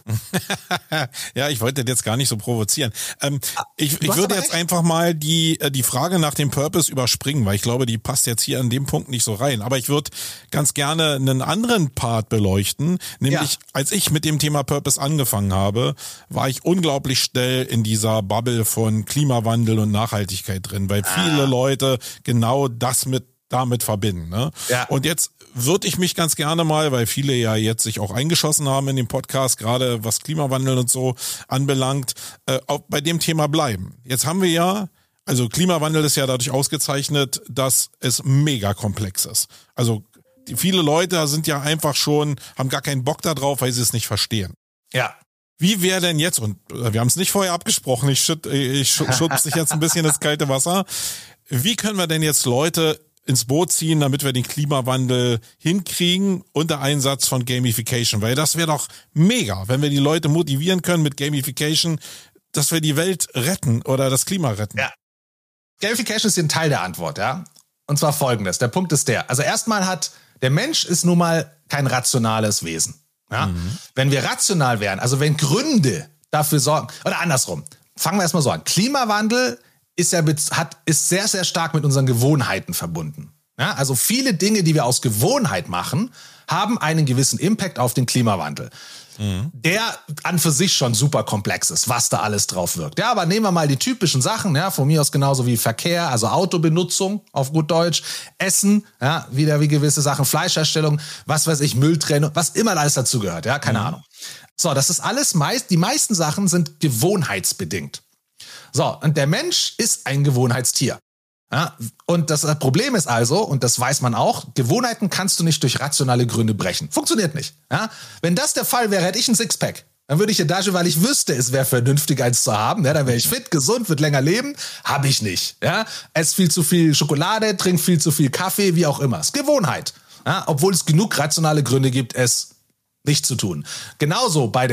A: Ja, ich wollte jetzt gar nicht so provozieren. Ich würde jetzt einfach mal die Frage nach dem Purpose überspringen, weil ich glaube, die passt jetzt hier an dem Punkt nicht so rein. Aber ich würde ganz gerne einen anderen Part beleuchten. Nämlich, als ich mit dem Thema Purpose angefangen habe, war ich unglaublich schnell in dieser Bubble von Klimawandel und Nachhaltigkeit drin, weil viele Leute genau das damit verbinden. Ne? Ja. Und jetzt würde ich mich ganz gerne mal, weil viele ja jetzt sich auch eingeschossen haben in den Podcast, gerade was Klimawandel und so anbelangt, auch bei dem Thema bleiben. Jetzt haben wir ja, also Klimawandel ist ja dadurch ausgezeichnet, dass es mega komplex ist. Also viele Leute sind ja einfach haben gar keinen Bock da drauf, weil sie es nicht verstehen.
B: Ja.
A: Wie wäre denn jetzt, und wir haben es nicht vorher abgesprochen, ich schubse dich jetzt ein bisschen ins kalte Wasser, wie können wir denn jetzt Leute ins Boot ziehen, damit wir den Klimawandel hinkriegen unter Einsatz von Gamification? Weil das wäre doch mega, wenn wir die Leute motivieren können mit Gamification, dass wir die Welt retten oder das Klima retten.
B: Ja. Gamification ist ein Teil der Antwort, ja. Und zwar folgendes. Der Punkt ist also erstmal der Mensch ist nun mal kein rationales Wesen. Ja? Wenn wir rational wären, also wenn Gründe dafür sorgen, oder andersrum, fangen wir erstmal so an. Klimawandel ist sehr, sehr stark mit unseren Gewohnheiten verbunden. Ja, also viele Dinge, die wir aus Gewohnheit machen, haben einen gewissen Impact auf den Klimawandel. Der an für sich schon super komplex ist, was da alles drauf wirkt. Ja, aber nehmen wir mal die typischen Sachen, ja, von mir aus genauso wie Verkehr, also Autobenutzung auf gut Deutsch, Essen, ja, wieder wie gewisse Sachen, Fleischherstellung, was weiß ich, Mülltrennung, was immer alles dazu gehört, ja, keine Ahnung. So, das ist alles die meisten Sachen sind gewohnheitsbedingt. So, und der Mensch ist ein Gewohnheitstier. Ja, und das Problem ist also, und das weiß man auch, Gewohnheiten kannst du nicht durch rationale Gründe brechen. Funktioniert nicht. Ja? Wenn das der Fall wäre, hätte ich ein Sixpack. Dann würde ich in Tasche, weil ich wüsste, es wäre vernünftig, eins zu haben. Ja, dann wäre ich fit, gesund, würde länger leben. Habe ich nicht. Ja? Ess viel zu viel Schokolade, trink viel zu viel Kaffee, wie auch immer. Es ist Gewohnheit. Ja? Obwohl es genug rationale Gründe gibt, es nicht zu tun. Genauso beim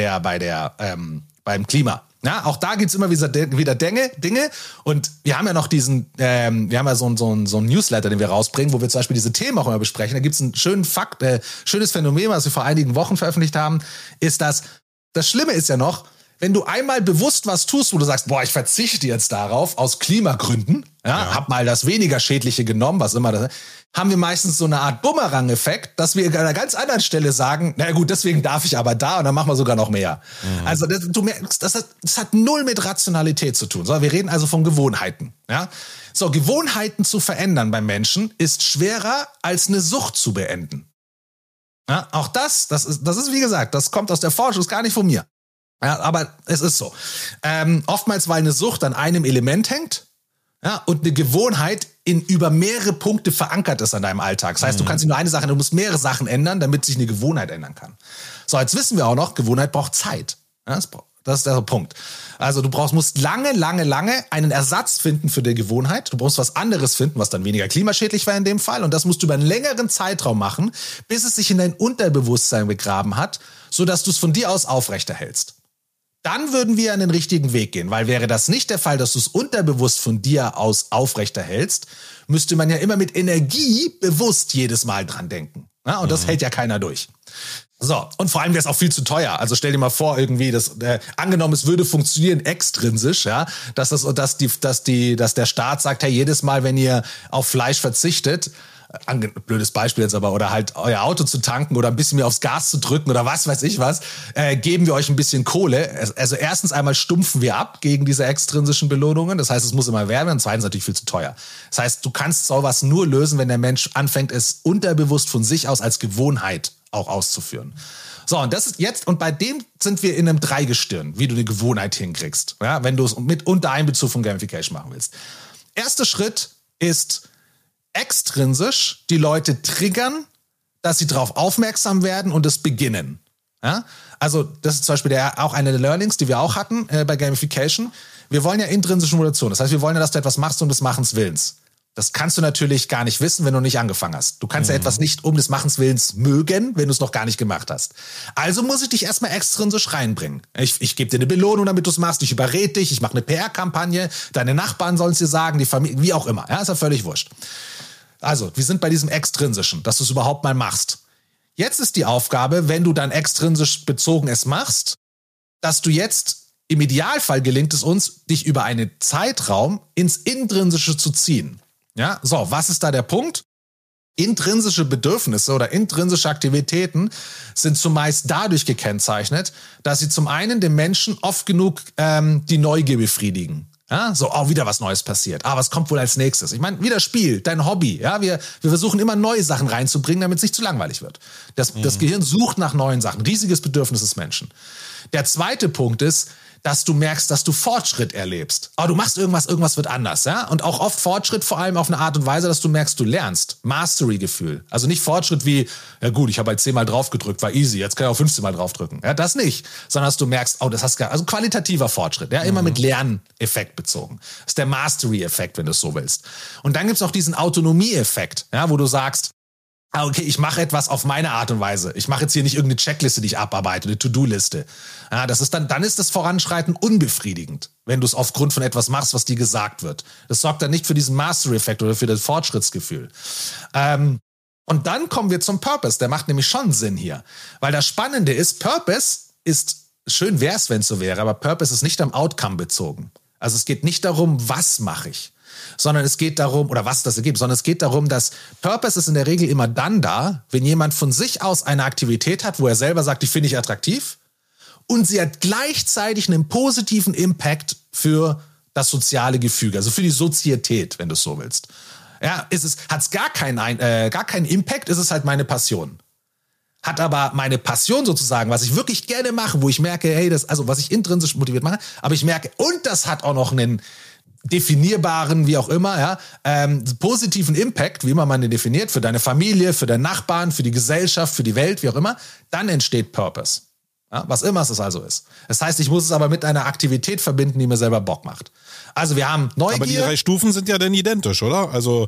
B: Klima. Ja, auch da gibt's immer wieder Dinge. Und wir haben ja noch wir haben ja so ein Newsletter, den wir rausbringen, wo wir zum Beispiel diese Themen auch immer besprechen. Da gibt's einen schönen schönes Phänomen, was wir vor einigen Wochen veröffentlicht haben, ist, dass das Schlimme ist ja noch, wenn du einmal bewusst was tust, wo du sagst, boah, ich verzichte jetzt darauf aus Klimagründen, hab mal das weniger Schädliche genommen, was immer das ist, haben wir meistens so eine Art Bumerang-Effekt, dass wir an einer ganz anderen Stelle sagen, na gut, deswegen darf ich aber da und dann machen wir sogar noch mehr. Also du merkst, das hat null mit Rationalität zu tun. So, wir reden also von Gewohnheiten. Ja? So, Gewohnheiten zu verändern beim Menschen ist schwerer als eine Sucht zu beenden. Ja, auch das ist, wie gesagt, das kommt aus der Forschung, ist gar nicht von mir. Ja, aber es ist so. Oftmals, weil eine Sucht an einem Element hängt, ja, und eine Gewohnheit über mehrere Punkte verankert ist an deinem Alltag. Das heißt, du kannst nicht nur eine Sache, du musst mehrere Sachen ändern, damit sich eine Gewohnheit ändern kann. So, jetzt wissen wir auch noch, Gewohnheit braucht Zeit. Ja, das ist der Punkt. Also du musst lange einen Ersatz finden für die Gewohnheit. Du brauchst was anderes finden, was dann weniger klimaschädlich war in dem Fall. Und das musst du über einen längeren Zeitraum machen, bis es sich in dein Unterbewusstsein begraben hat, sodass du es von dir aus aufrechterhältst. Dann würden wir an den richtigen Weg gehen, weil wäre das nicht der Fall, dass du es unterbewusst von dir aus aufrechterhältst, müsste man ja immer mit Energie bewusst jedes Mal dran denken. Ja, und das hält ja keiner durch. So, und vor allem wäre es auch viel zu teuer. Also stell dir mal vor, irgendwie, angenommen, es würde funktionieren extrinsisch, ja, dass der Staat sagt, hey, jedes Mal, wenn ihr auf Fleisch verzichtet, blödes Beispiel jetzt aber, oder halt euer Auto zu tanken oder ein bisschen mehr aufs Gas zu drücken oder was weiß ich was, geben wir euch ein bisschen Kohle. Also erstens einmal stumpfen wir ab gegen diese extrinsischen Belohnungen. Das heißt, es muss immer mehr werden. Und zweitens natürlich viel zu teuer. Das heißt, du kannst sowas nur lösen, wenn der Mensch anfängt, es unterbewusst von sich aus als Gewohnheit auch auszuführen. So, und das ist jetzt, und bei dem sind wir in einem Dreigestirn, wie du eine Gewohnheit hinkriegst, ja, wenn du es mit unter Einbezug von Gamification machen willst. Erster Schritt ist extrinsisch die Leute triggern, dass sie darauf aufmerksam werden und es beginnen. Ja? Also das ist zum Beispiel auch eine der Learnings, die wir auch hatten bei Gamification. Wir wollen ja intrinsische Motivation. Das heißt, wir wollen ja, dass du etwas machst um des Machens Willens. Das kannst du natürlich gar nicht wissen, wenn du nicht angefangen hast. Du kannst ja etwas nicht um des Machens Willens mögen, wenn du es noch gar nicht gemacht hast. Also muss ich dich erstmal extrinsisch reinbringen. Ich gebe dir eine Belohnung, damit du es machst. Ich überrede dich, ich mache eine PR-Kampagne. Deine Nachbarn sollen es dir sagen, die Familie, wie auch immer. Ja, ist ja völlig wurscht. Also, wir sind bei diesem Extrinsischen, dass du es überhaupt mal machst. Jetzt ist die Aufgabe, wenn du dann extrinsisch bezogen es machst, dass du jetzt, im Idealfall gelingt es uns, dich über einen Zeitraum ins Intrinsische zu ziehen. Ja, so, was ist da der Punkt? Intrinsische Bedürfnisse oder intrinsische Aktivitäten sind zumeist dadurch gekennzeichnet, dass sie zum einen dem Menschen oft genug die Neugier befriedigen. Ja, so, wieder was Neues passiert. Was kommt wohl als nächstes? Ich meine, wieder Spiel, dein Hobby. Ja, wir versuchen immer neue Sachen reinzubringen, damit es nicht zu langweilig wird. Das Gehirn sucht nach neuen Sachen. Riesiges Bedürfnis des Menschen. Der zweite Punkt ist, dass du merkst, dass du Fortschritt erlebst. Du machst irgendwas wird anders, ja? Und auch oft Fortschritt vor allem auf eine Art und Weise, dass du merkst, du lernst. Mastery-Gefühl. Also nicht Fortschritt wie, ja gut, ich habe halt 10-mal drauf gedrückt, war easy, jetzt kann ich auch 15-mal drauf drücken. Ja, das nicht. Sondern dass du merkst, das hast also qualitativer Fortschritt, ja, immer mit Lerneffekt bezogen. Das ist der Mastery-Effekt, wenn du es so willst. Und dann gibt's auch diesen Autonomie-Effekt, ja, wo du sagst, okay, ich mache etwas auf meine Art und Weise. Ich mache jetzt hier nicht irgendeine Checkliste, die ich abarbeite, eine To-Do-Liste. Ja, das ist dann ist das Voranschreiten unbefriedigend, wenn du es aufgrund von etwas machst, was dir gesagt wird. Das sorgt dann nicht für diesen Mastery-Effekt oder für das Fortschrittsgefühl. Und dann kommen wir zum Purpose. Der macht nämlich schon Sinn hier. Weil das Spannende ist, Purpose ist, schön wär's, wenn es so wäre, aber Purpose ist nicht am Outcome bezogen. Also es geht nicht darum, was mache ich, sondern es geht darum, oder was das ergibt, sondern es geht darum, dass Purpose ist in der Regel immer dann da, wenn jemand von sich aus eine Aktivität hat, wo er selber sagt, die finde ich attraktiv und sie hat gleichzeitig einen positiven Impact für das soziale Gefüge, also für die Sozietät, wenn du es so willst. Ja, hat es gar keinen Impact, ist es halt meine Passion. Hat aber meine Passion sozusagen, was ich wirklich gerne mache, wo ich merke, hey, was ich intrinsisch motiviert mache, aber ich merke, und das hat auch noch einen definierbaren, wie auch immer, ja, positiven Impact, wie immer man den definiert, für deine Familie, für deinen Nachbarn, für die Gesellschaft, für die Welt, wie auch immer, dann entsteht Purpose. Ja, was immer es also ist. Das heißt, ich muss es aber mit einer Aktivität verbinden, die mir selber Bock macht. Also wir haben Neugier.
A: Aber die 3 Stufen sind ja dann identisch, oder? Also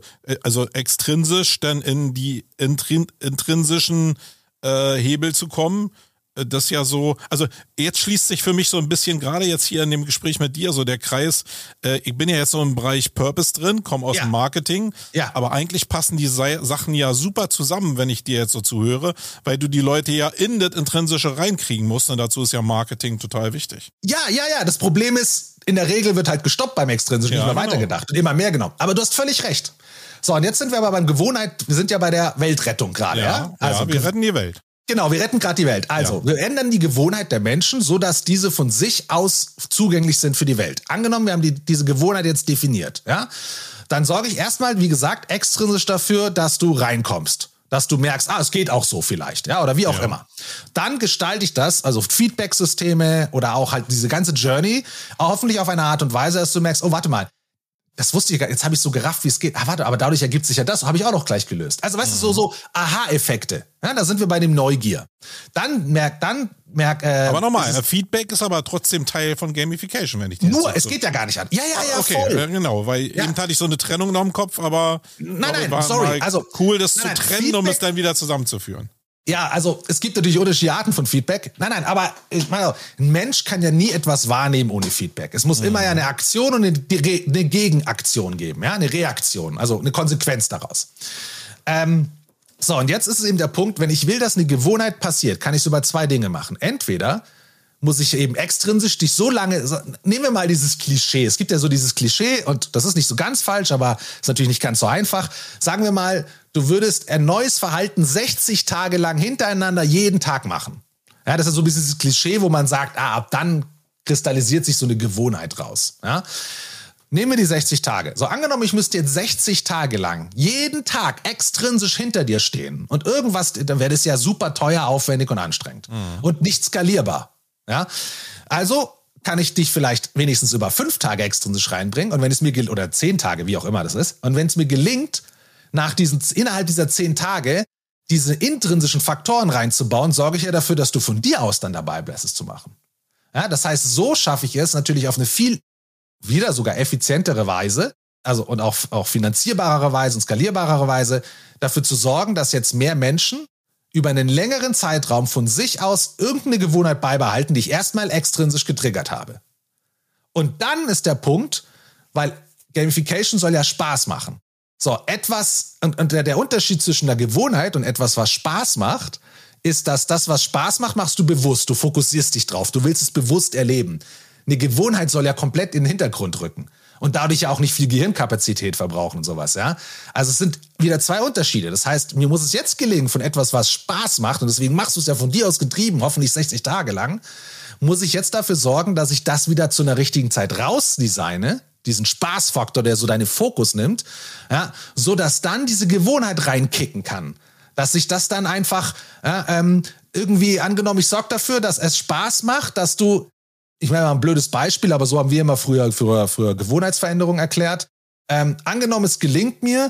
A: extrinsisch dann in die intrinsischen Hebel zu kommen, das ja so, also jetzt schließt sich für mich so ein bisschen, gerade jetzt hier in dem Gespräch mit dir, so der Kreis, ich bin ja jetzt so im Bereich Purpose drin, komme aus dem Marketing, aber eigentlich passen die Sachen ja super zusammen, wenn ich dir jetzt so zuhöre, weil du die Leute ja in das Intrinsische reinkriegen musst und dazu ist ja Marketing total wichtig.
B: Ja, das Problem ist, in der Regel wird halt gestoppt beim Extrinsischen, nicht mehr weitergedacht und immer mehr genommen. Aber du hast völlig recht. So, und jetzt sind wir aber beim Gewohnheit, wir sind ja bei der Weltrettung gerade, ja?
A: Also wir retten die Welt.
B: Genau, wir retten gerade die Welt. Also, wir ändern die Gewohnheit der Menschen, so dass diese von sich aus zugänglich sind für die Welt. Angenommen, wir haben diese Gewohnheit jetzt definiert, ja? Dann sorge ich erstmal, wie gesagt, extrinsisch dafür, dass du reinkommst. Dass du merkst, es geht auch so vielleicht, ja, oder wie auch immer. Dann gestalte ich das, also Feedback-Systeme oder auch halt diese ganze Journey, hoffentlich auf eine Art und Weise, dass du merkst, warte mal, das wusste ich gar nicht, jetzt habe ich so gerafft, wie es geht. Warte, aber dadurch ergibt sich ja das, habe ich auch noch gleich gelöst. Also weißt du, so Aha-Effekte. Ja, da sind wir bei dem Neugier.
A: Aber nochmal, Feedback ist aber trotzdem Teil von Gamification, wenn ich das
B: es geht ja gar nicht an. Ja,
A: okay,
B: voll.
A: Genau, weil eben hatte ich so eine Trennung noch im Kopf, aber
B: sorry. Also
A: cool, das zu trennen, Feedback, um es dann wieder zusammenzuführen.
B: Ja, also es gibt natürlich unterschiedliche Arten von Feedback. Nein, aber ich meine, ein Mensch kann ja nie etwas wahrnehmen ohne Feedback. Es muss immer ja eine Aktion und eine Gegenaktion geben, ja, eine Reaktion, also eine Konsequenz daraus. So, und jetzt ist es eben der Punkt, wenn ich will, dass eine Gewohnheit passiert, kann ich es über zwei Dinge machen. Entweder muss ich eben extrinsisch dich so lange, nehmen wir mal dieses Klischee. Es gibt ja so dieses Klischee und das ist nicht so ganz falsch, aber ist natürlich nicht ganz so einfach. Sagen wir mal, du würdest ein neues Verhalten 60 Tage lang hintereinander jeden Tag machen. Ja, das ist so ein bisschen dieses Klischee, wo man sagt, ab dann kristallisiert sich so eine Gewohnheit raus. Ja? Nehmen wir die 60 Tage. So, angenommen, ich müsste jetzt 60 Tage lang jeden Tag extrinsisch hinter dir stehen und irgendwas, dann wäre das ja super teuer, aufwendig und anstrengend und nicht skalierbar. Ja, also kann ich dich vielleicht wenigstens über 5 Tage extrinsisch reinbringen und wenn es mir oder 10 Tage, wie auch immer das ist, und wenn es mir gelingt, innerhalb dieser 10 Tage diese intrinsischen Faktoren reinzubauen, sorge ich ja dafür, dass du von dir aus dann dabei bleibst, es zu machen. Ja, das heißt, so schaffe ich es natürlich auf eine viel wieder sogar effizientere Weise, also und auch finanzierbarere Weise und skalierbarere Weise, dafür zu sorgen, dass jetzt mehr Menschen über einen längeren Zeitraum von sich aus irgendeine Gewohnheit beibehalten, die ich erstmal extrinsisch getriggert habe. Und dann ist der Punkt, weil Gamification soll ja Spaß machen. So, und der Unterschied zwischen der Gewohnheit und etwas, was Spaß macht, ist, dass das, was Spaß macht, machst du bewusst. Du fokussierst dich drauf. Du willst es bewusst erleben. Eine Gewohnheit soll ja komplett in den Hintergrund rücken. Und dadurch ja auch nicht viel Gehirnkapazität verbrauchen und sowas, ja. Also es sind wieder zwei Unterschiede. Das heißt, mir muss es jetzt gelingen von etwas, was Spaß macht, und deswegen machst du es ja von dir aus getrieben, hoffentlich 60 Tage lang, muss ich jetzt dafür sorgen, dass ich das wieder zu einer richtigen Zeit rausdesigne, diesen Spaßfaktor, der so deinen Fokus nimmt, ja, so dass dann diese Gewohnheit reinkicken kann. Dass sich das dann einfach irgendwie angenommen, ich sorge dafür, dass es Spaß macht, dass du, ich meine mal ein blödes Beispiel, aber so haben wir immer früher Gewohnheitsveränderungen erklärt. Angenommen, es gelingt mir,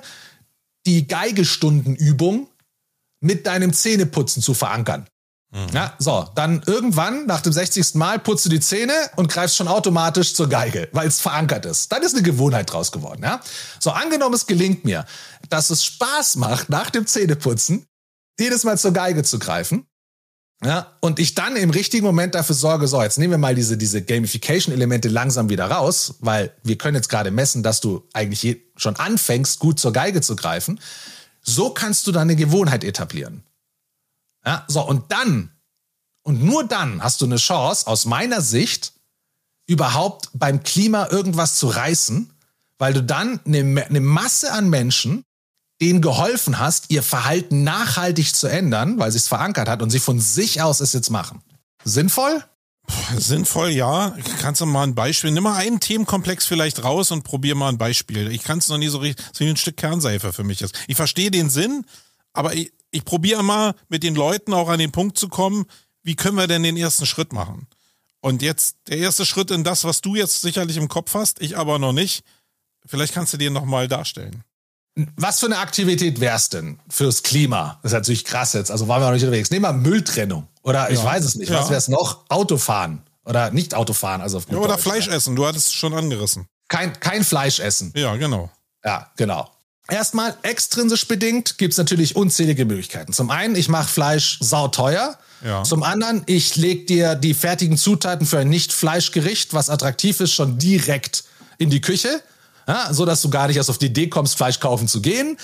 B: die Geigestundenübung mit deinem Zähneputzen zu verankern. Ja, so, dann irgendwann, nach dem 60. Mal, putzt du die Zähne und greifst schon automatisch zur Geige, weil es verankert ist. Dann ist eine Gewohnheit draus geworden, ja. So, angenommen, es gelingt mir, dass es Spaß macht, nach dem Zähneputzen jedes Mal zur Geige zu greifen, ja, und ich dann im richtigen Moment dafür sorge, so, jetzt nehmen wir mal diese Gamification-Elemente langsam wieder raus, weil wir können jetzt gerade messen, dass du eigentlich schon anfängst, gut zur Geige zu greifen. So kannst du dann eine Gewohnheit etablieren. Ja, so, und nur dann hast du eine Chance, aus meiner Sicht, überhaupt beim Klima irgendwas zu reißen, weil du dann eine Masse an Menschen, denen geholfen hast, ihr Verhalten nachhaltig zu ändern, weil sie es verankert hat und sie von sich aus es jetzt machen. Sinnvoll?
A: Sinnvoll, ja. Kannst du mal ein Beispiel, nimm mal einen Themenkomplex vielleicht raus und probier mal ein Beispiel. Ich kann es noch nie so richtig, so wie ein Stück Kernseife für mich ist. Ich verstehe den Sinn, aber ich probiere mal mit den Leuten auch an den Punkt zu kommen, wie können wir denn den ersten Schritt machen? Und jetzt der erste Schritt in das, was du jetzt sicherlich im Kopf hast, ich aber noch nicht. Vielleicht kannst du den nochmal darstellen.
B: Was für eine Aktivität wär's denn fürs Klima? Das ist natürlich krass jetzt, also waren wir noch nicht unterwegs. Nehmen wir Mülltrennung oder ich weiß es nicht. Was wär's noch? Autofahren oder nicht Autofahren, also auf gut
A: oder
B: Deutsch,
A: Fleisch essen, du hattest es schon angerissen.
B: Kein Fleisch essen.
A: Ja, genau.
B: Ja, genau. erstmal extrinsisch bedingt gibt es natürlich unzählige Möglichkeiten. Zum einen, ich mache Fleisch sauteuer.
A: Ja.
B: Zum anderen, ich lege dir die fertigen Zutaten für ein Nicht-Fleischgericht, was attraktiv ist, schon direkt in die Küche, ja, so dass du gar nicht erst auf die Idee kommst, Fleisch kaufen zu gehen.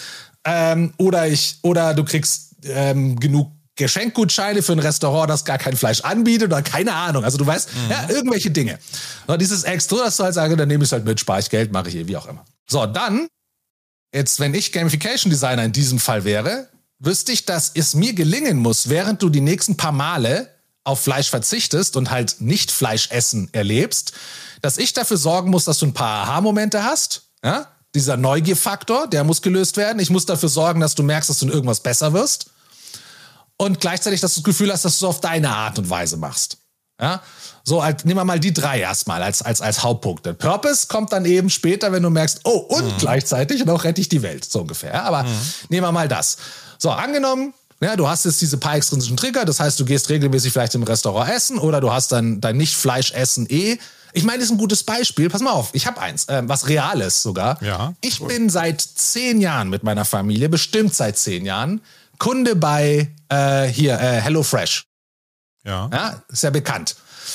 B: Oder du kriegst genug Geschenkgutscheine für ein Restaurant, das gar kein Fleisch anbietet oder keine Ahnung. Also du weißt, ja, irgendwelche Dinge. So, dieses Extra, dass du halt sagst, dann nehme ich es halt mit, spare ich Geld, mache ich wie auch immer. So, dann, jetzt, wenn ich Gamification Designer in diesem Fall wäre, wüsste ich, dass es mir gelingen muss, während du die nächsten paar Male auf Fleisch verzichtest und halt nicht Fleischessen erlebst, dass ich dafür sorgen muss, dass du ein paar Aha-Momente hast. Ja? Dieser Neugierfaktor, der muss gelöst werden. Ich muss dafür sorgen, dass du merkst, dass du in irgendwas besser wirst. Und gleichzeitig, dass du das Gefühl hast, dass du es auf deine Art und Weise machst. Ja? So, nehmen wir mal die 3 erstmal als Hauptpunkt. Der Purpose kommt dann eben später, wenn du merkst, oh, und gleichzeitig noch rette ich die Welt, so ungefähr. Ja? Aber nehmen wir mal das. So, angenommen, ja, du hast jetzt diese paar extrinsischen Trigger, das heißt, du gehst regelmäßig vielleicht im Restaurant essen oder du hast dann dein Nicht-Fleisch-Essen Ich meine, das ist ein gutes Beispiel. Pass mal auf, ich habe eins, was Reales sogar.
A: Ja.
B: Ich bin seit 10 Jahren mit meiner Familie, bestimmt seit 10 Jahren, Kunde bei HelloFresh. Ja, ist ja bekannt.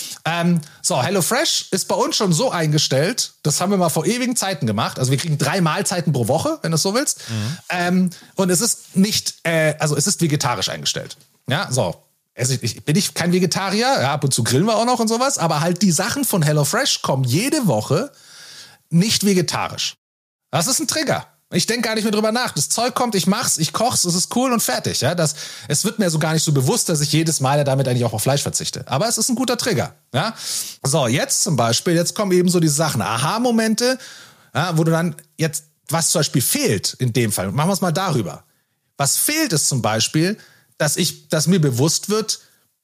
B: HelloFresh ist bei uns schon so eingestellt, das haben wir mal vor ewigen Zeiten gemacht. Also wir kriegen 3 Mahlzeiten pro Woche, wenn du es so willst. Und es ist nicht, es ist vegetarisch eingestellt. Ja, so. Bin ich kein Vegetarier, ja, ab und zu grillen wir auch noch und sowas, aber halt die Sachen von HelloFresh kommen jede Woche nicht vegetarisch. Das ist ein Trigger. Ich denke gar nicht mehr drüber nach. Das Zeug kommt, ich mach's, ich koch's, es ist cool und fertig. Ja, es wird mir so gar nicht so bewusst, dass ich jedes Mal damit eigentlich auch auf Fleisch verzichte. Aber es ist ein guter Trigger. Ja? So, jetzt zum Beispiel, jetzt kommen eben so diese Sachen, Aha-Momente, ja, wo du dann jetzt, was zum Beispiel fehlt in dem Fall, machen wir es mal darüber. Was fehlt ist zum Beispiel, dass mir bewusst wird,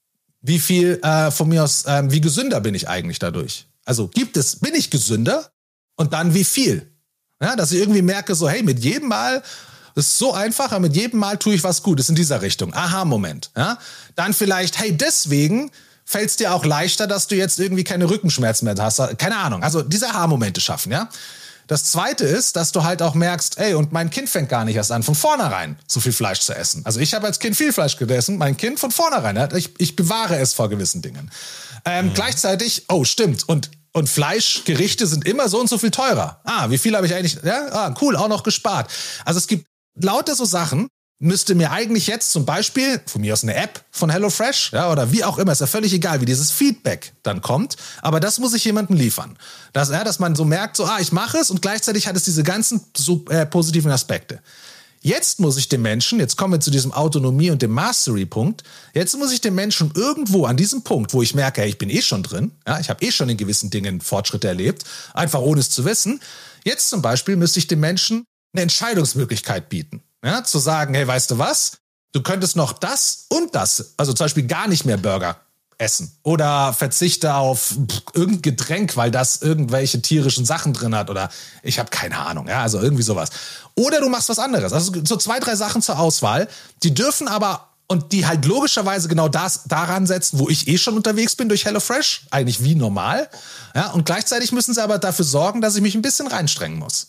B: wie viel von mir aus, wie gesünder bin ich eigentlich dadurch. Also bin ich gesünder und dann wie viel? Ja, dass ich irgendwie merke, so, hey, mit jedem Mal, das ist so einfach, aber mit jedem Mal tue ich was Gutes in dieser Richtung. Aha-Moment. Ja? Dann vielleicht, hey, deswegen fällt es dir auch leichter, dass du jetzt irgendwie keine Rückenschmerzen mehr hast. Keine Ahnung. Also diese Aha-Momente schaffen, ja. Das Zweite ist, dass du halt auch merkst, ey, und mein Kind fängt gar nicht erst an, von vornherein so viel Fleisch zu essen. Also ich habe als Kind viel Fleisch gegessen, mein Kind von vornherein. Ja? Ich bewahre es vor gewissen Dingen. Gleichzeitig, oh, stimmt, und Fleischgerichte sind immer so und so viel teurer. Wie viel habe ich eigentlich, ja, cool, auch noch gespart. Also es gibt lauter so Sachen, müsste mir eigentlich jetzt zum Beispiel, von mir aus eine App von HelloFresh, ja, oder wie auch immer, ist ja völlig egal, wie dieses Feedback dann kommt, aber das muss ich jemandem liefern. Dass man so merkt, so, ich mache es und gleichzeitig hat es diese ganzen positiven Aspekte. Jetzt muss ich dem Menschen, jetzt kommen wir zu diesem Autonomie- und dem Mastery-Punkt, jetzt muss ich dem Menschen irgendwo an diesem Punkt, wo ich merke, ich bin schon drin, ja, ich habe schon in gewissen Dingen Fortschritte erlebt, einfach ohne es zu wissen. Jetzt zum Beispiel müsste ich dem Menschen eine Entscheidungsmöglichkeit bieten. Ja, zu sagen, hey, weißt du was, du könntest noch das und das, also zum Beispiel gar nicht mehr Burger essen oder verzichte auf irgendein Getränk, weil das irgendwelche tierischen Sachen drin hat oder ich habe keine Ahnung, ja, also irgendwie sowas. Oder du machst was anderes. Also so 2, 3 Sachen zur Auswahl, die dürfen aber und die halt logischerweise genau daran setzen, wo ich schon unterwegs bin durch HelloFresh, eigentlich wie normal. Ja, und gleichzeitig müssen sie aber dafür sorgen, dass ich mich ein bisschen reinstrengen muss.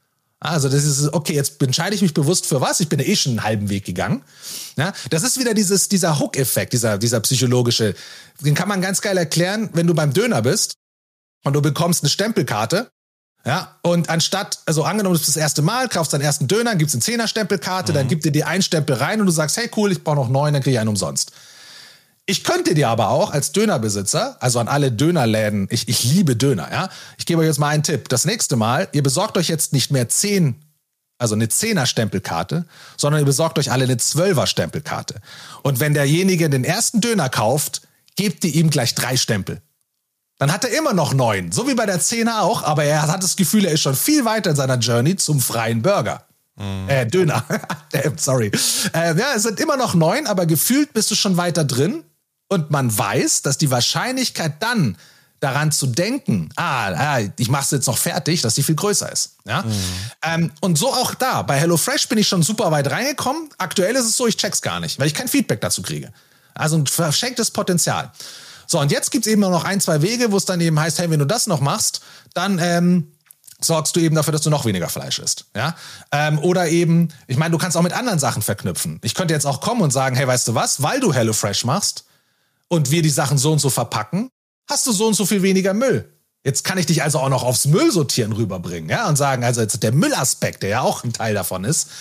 B: Also das ist, okay, jetzt entscheide ich mich bewusst für was. Ich bin ja schon einen halben Weg gegangen. Ja, das ist wieder dieser Hook-Effekt, dieser psychologische. Den kann man ganz geil erklären, wenn du beim Döner bist und du bekommst eine Stempelkarte. Ja, und anstatt, also angenommen, du bist das erste Mal, kaufst deinen ersten Döner, gibt's eine 10er-Stempelkarte, dann gibt dir die einen Stempel rein und du sagst, hey cool, ich brauche noch 9, dann kriege ich einen umsonst. Ich könnte dir aber auch als Dönerbesitzer, also an alle Dönerläden, ich liebe Döner, ja. Ich gebe euch jetzt mal einen Tipp. Das nächste Mal, ihr besorgt euch jetzt nicht mehr 10, also eine 10er-Stempelkarte, sondern ihr besorgt euch alle eine 12er-Stempelkarte. Und wenn derjenige den ersten Döner kauft, gebt ihr ihm gleich 3 Stempel. Dann hat er immer noch 9, so wie bei der 10er auch, aber er hat das Gefühl, er ist schon viel weiter in seiner Journey zum freien Burger. Döner. Sorry. Ja, es sind immer noch 9, aber gefühlt bist du schon weiter drin. Und man weiß, dass die Wahrscheinlichkeit dann daran zu denken, ich mach's jetzt noch fertig, dass die viel größer ist. Ja? Und so auch da. Bei HelloFresh bin ich schon super weit reingekommen. Aktuell ist es so, ich check's gar nicht, weil ich kein Feedback dazu kriege. Also ein verschenktes Potenzial. So, und jetzt gibt's eben noch 1, 2 Wege, wo es dann eben heißt, hey, wenn du das noch machst, dann sorgst du eben dafür, dass du noch weniger Fleisch isst. Ja? Oder eben, ich meine, du kannst auch mit anderen Sachen verknüpfen. Ich könnte jetzt auch kommen und sagen, hey, weißt du was, weil du HelloFresh machst und wir die Sachen so und so verpacken, hast du so und so viel weniger Müll. Jetzt kann ich dich also auch noch aufs Müllsortieren rüberbringen, ja, und sagen, also jetzt der Müllaspekt, der ja auch ein Teil davon ist,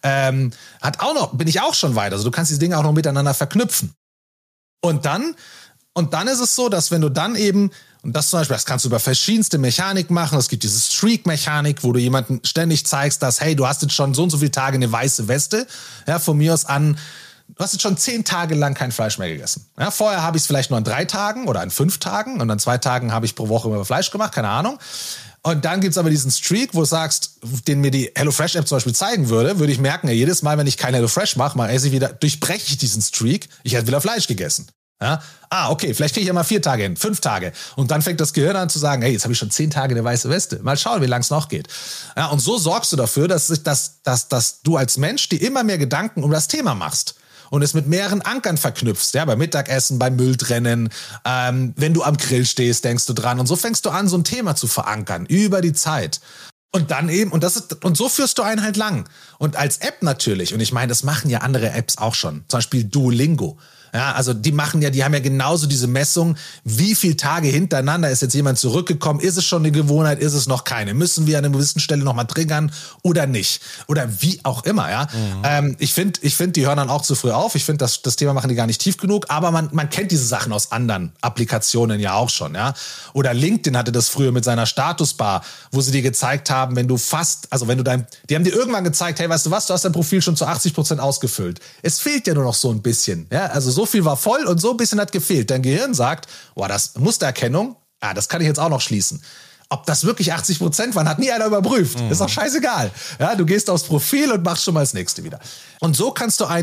B: bin ich auch schon weiter. Also du kannst diese Dinge auch noch miteinander verknüpfen. Und dann ist es so, dass wenn du dann eben, und das zum Beispiel, das kannst du über verschiedenste Mechanik machen. Es gibt diese Streak-Mechanik, wo du jemandem ständig zeigst, dass, hey, du hast jetzt schon so und so viele Tage eine weiße Weste. Ja, von mir aus an, du hast jetzt schon 10 Tage lang kein Fleisch mehr gegessen. Ja, vorher habe ich es vielleicht nur an 3 Tagen oder an 5 Tagen und an 2 Tagen habe ich pro Woche immer Fleisch gemacht, keine Ahnung. Und dann gibt's aber diesen Streak, wo du sagst, den mir die HelloFresh-App zum Beispiel zeigen würde ich merken, ja, jedes Mal, wenn ich kein HelloFresh mache, durchbreche ich diesen Streak, ich hätte wieder Fleisch gegessen. Ja? Okay, vielleicht kriege ich ja mal 4 Tage hin, 5 Tage. Und dann fängt das Gehirn an zu sagen, hey, jetzt habe ich schon 10 Tage eine weiße Weste. Mal schauen, wie lange es noch geht. Ja, und so sorgst du dafür, dass du als Mensch dir immer mehr Gedanken um das Thema machst. Und es mit mehreren Ankern verknüpfst, ja, beim Mittagessen, beim Mülltrennen, wenn du am Grill stehst, denkst du dran. Und so fängst du an, so ein Thema zu verankern, über die Zeit. Und dann eben, und so führst du einen halt lang. Und als App natürlich, und ich meine, das machen ja andere Apps auch schon, zum Beispiel Duolingo. Ja, also die haben ja genauso diese Messung, wie viele Tage hintereinander ist jetzt jemand zurückgekommen, ist es schon eine Gewohnheit, ist es noch keine, müssen wir an einer gewissen Stelle nochmal triggern oder nicht, oder wie auch immer, ja. Mhm. Ich finde, die hören dann auch zu früh auf, ich finde, das Thema machen die gar nicht tief genug, aber man kennt diese Sachen aus anderen Applikationen ja auch schon, ja. Oder LinkedIn hatte das früher mit seiner Statusbar, wo sie dir gezeigt haben, die haben dir irgendwann gezeigt, hey, weißt du was, du hast dein Profil schon zu 80% ausgefüllt, es fehlt ja nur noch so ein bisschen, ja, also so viel war voll und so ein bisschen hat gefehlt. Dein Gehirn sagt, das Mustererkennung, das kann ich jetzt auch noch schließen. Ob das wirklich 80% waren, hat nie einer überprüft. Ist doch scheißegal. Ja, du gehst aufs Profil und machst schon mal das nächste wieder. Und so kannst du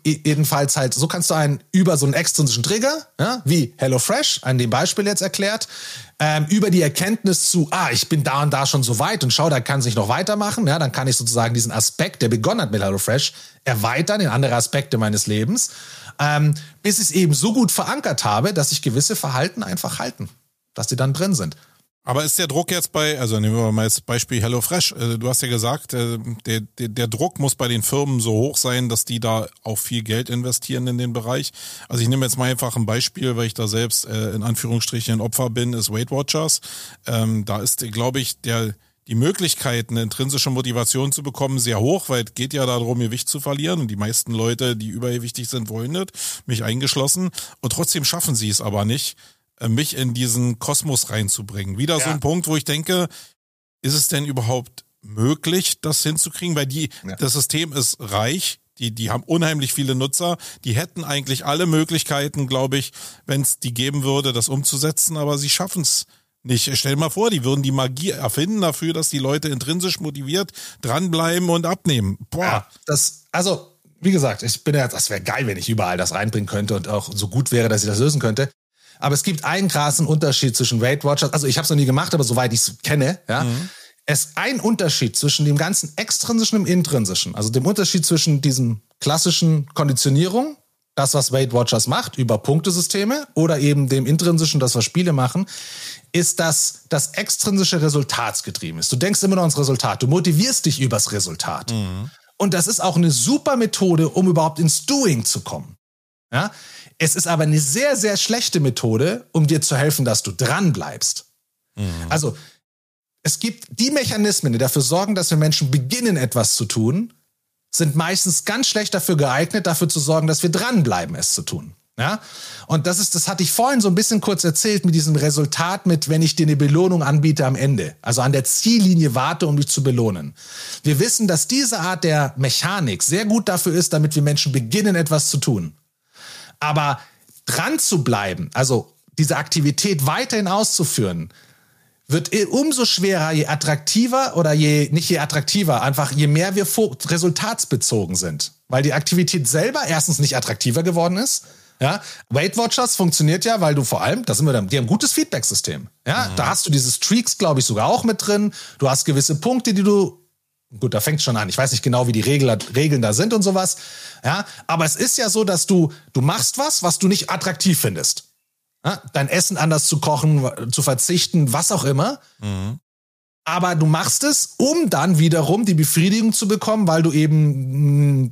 B: über so einen extrinsischen Trigger, ja, wie HelloFresh, an dem Beispiel jetzt erklärt, über die Erkenntnis zu, ich bin da und da schon so weit und schau, da kann es nicht noch weitermachen. Ja, dann kann ich sozusagen diesen Aspekt, der begonnen hat mit HelloFresh, erweitern in andere Aspekte meines Lebens, bis ich es eben so gut verankert habe, dass sich gewisse Verhalten einfach halten, dass die dann drin sind.
A: Aber ist der Druck jetzt nehmen wir mal das Beispiel HelloFresh. Du hast ja gesagt, der Druck muss bei den Firmen so hoch sein, dass die da auch viel Geld investieren in den Bereich. Also ich nehme jetzt mal einfach ein Beispiel, weil ich da selbst in Anführungsstrichen ein Opfer bin, ist Weight Watchers. Da ist, glaube ich, die Möglichkeit, eine intrinsische Motivation zu bekommen, sehr hoch, weil es geht ja darum, Gewicht zu verlieren. Und die meisten Leute, die übergewichtig sind, wollen das, mich eingeschlossen. Und trotzdem schaffen sie es aber nicht, mich in diesen Kosmos reinzubringen. Wieder so ein Punkt, wo ich denke, ist es denn überhaupt möglich, das hinzukriegen? Weil das System ist reich, die haben unheimlich viele Nutzer, die hätten eigentlich alle Möglichkeiten, glaube ich, wenn es die geben würde, das umzusetzen, aber sie schaffen es nicht. Stell dir mal vor, die würden die Magie erfinden dafür, dass die Leute intrinsisch motiviert dranbleiben und abnehmen. Boah.
B: Ja, wie gesagt, das wäre geil, wenn ich überall das reinbringen könnte und auch so gut wäre, dass ich das lösen könnte. Aber es gibt einen krassen Unterschied zwischen Weight Watchers. Also ich habe es noch nie gemacht, aber soweit ich es kenne, ja, es ist ein Unterschied zwischen dem ganzen Extrinsischen und Intrinsischen. Also dem Unterschied zwischen diesem klassischen Konditionierung, das, was Weight Watchers macht, über Punktesysteme, oder eben dem Intrinsischen, das, was Spiele machen, ist, dass das extrinsische resultatsgetrieben ist. Du denkst immer noch ans Resultat. Du motivierst dich übers Resultat. Und das ist auch eine super Methode, um überhaupt ins Doing zu kommen. Ja? Es ist aber eine sehr, sehr schlechte Methode, um dir zu helfen, dass du dran bleibst. Also, es gibt die Mechanismen, die dafür sorgen, dass wir Menschen beginnen, etwas zu tun, sind meistens ganz schlecht dafür geeignet, dafür zu sorgen, dass wir dranbleiben, es zu tun. Ja? Und das hatte ich vorhin so ein bisschen kurz erzählt mit diesem Resultat, wenn ich dir eine Belohnung anbiete am Ende. Also an der Ziellinie warte, um dich zu belohnen. Wir wissen, dass diese Art der Mechanik sehr gut dafür ist, damit wir Menschen beginnen, etwas zu tun. Aber dran zu bleiben, also diese Aktivität weiterhin auszuführen, wird umso schwerer, je attraktiver oder nicht je attraktiver, einfach je mehr wir resultatsbezogen sind. Weil die Aktivität selber erstens nicht attraktiver geworden ist. Ja, Weight Watchers funktioniert ja, weil du vor allem, die haben ein gutes Feedback-System. Ja, da hast du diese Streaks, glaube ich, sogar auch mit drin. Du hast gewisse Punkte, gut, da fängt schon an. Ich weiß nicht genau, wie die Regeln da sind und sowas. Ja, aber es ist ja so, dass du machst was du nicht attraktiv findest. Ja, dein Essen anders zu kochen, zu verzichten, was auch immer. Aber du machst es, um dann wiederum die Befriedigung zu bekommen, weil du eben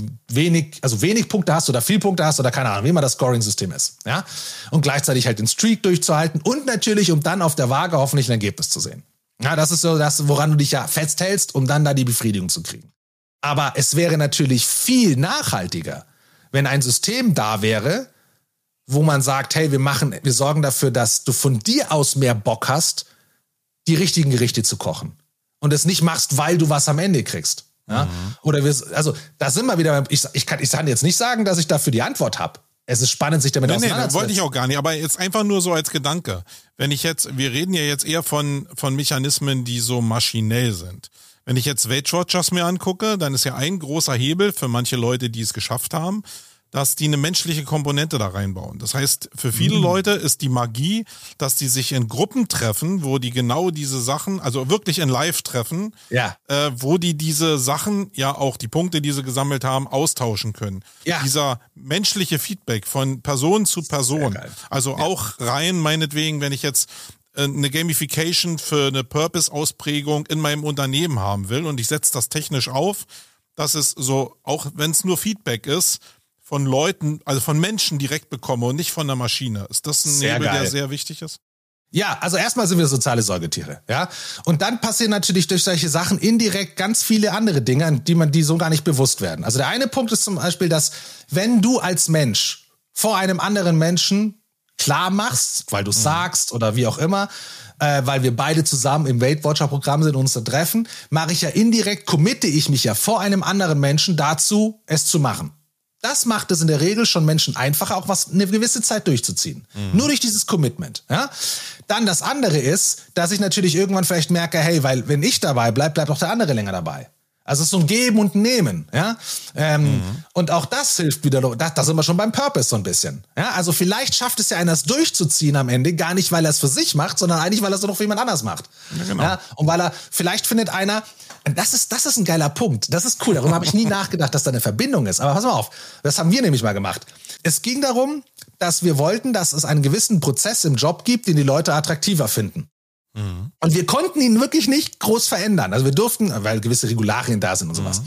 B: wenig Punkte hast oder viel Punkte hast oder keine Ahnung, wie immer das Scoring-System ist. Ja? Und gleichzeitig halt den Streak durchzuhalten und natürlich, um dann auf der Waage hoffentlich ein Ergebnis zu sehen. Ja, das ist so das, woran du dich ja festhältst, um dann da die Befriedigung zu kriegen. Aber es wäre natürlich viel nachhaltiger, wenn ein System da wäre, wo man sagt, hey, wir sorgen dafür, dass du von dir aus mehr Bock hast, die richtigen Gerichte zu kochen. Und es nicht machst, weil du was am Ende kriegst. Ja? Oder da sind wir wieder, ich kann jetzt nicht sagen, dass ich dafür die Antwort habe. Es ist spannend, sich damit auseinanderzusetzen.
A: Nee, wollte ich auch gar nicht, aber jetzt einfach nur so als Gedanke. Wir reden ja jetzt eher von Mechanismen, die so maschinell sind. Wenn ich jetzt Weight Watchers mir angucke, dann ist ja ein großer Hebel für manche Leute, die es geschafft haben, dass die eine menschliche Komponente da reinbauen. Das heißt, für viele Leute ist die Magie, dass die sich in Gruppen treffen, wo die genau diese Sachen, also wirklich in Live treffen, wo die diese Sachen, ja auch die Punkte, die sie gesammelt haben, austauschen können. Ja. Dieser menschliche Feedback von Person zu Person. Also auch rein meinetwegen, wenn ich jetzt eine Gamification für eine Purpose-Ausprägung in meinem Unternehmen haben will und ich setze das technisch auf, dass es so, auch wenn es nur Feedback ist, von Leuten, also von Menschen direkt bekomme und nicht von der Maschine. Ist das ein Nebel, der sehr wichtig ist?
B: Ja, also erstmal sind wir soziale Säugetiere, ja. Und dann passieren natürlich durch solche Sachen indirekt ganz viele andere Dinge, die so gar nicht bewusst werden. Also der eine Punkt ist zum Beispiel, dass wenn du als Mensch vor einem anderen Menschen klar machst, weil du sagst oder wie auch immer, weil wir beide zusammen im Weight Watcher Programm sind und uns da treffen, committe ich mich ja vor einem anderen Menschen dazu, es zu machen. Das macht es in der Regel schon Menschen einfacher, auch eine gewisse Zeit durchzuziehen. Nur durch dieses Commitment. Ja? Dann das andere ist, dass ich natürlich irgendwann vielleicht merke, hey, weil wenn ich dabei bleibe, bleibt auch der andere länger dabei. Also es ist so ein Geben und Nehmen. Ja? Und auch das hilft wieder, da sind wir schon beim Purpose so ein bisschen. Ja? Also vielleicht schafft es ja einer, es durchzuziehen am Ende, gar nicht, weil er es für sich macht, sondern eigentlich, weil er es noch für jemand anders macht. Ja, genau. Ja? Und vielleicht findet einer, das ist ein geiler Punkt. Das ist cool. Darüber habe ich nie nachgedacht, dass da eine Verbindung ist. Aber pass mal auf. Das haben wir nämlich mal gemacht. Es ging darum, dass wir wollten, dass es einen gewissen Prozess im Job gibt, den die Leute attraktiver finden. Und wir konnten ihn wirklich nicht groß verändern. Also wir durften, weil gewisse Regularien da sind und sowas.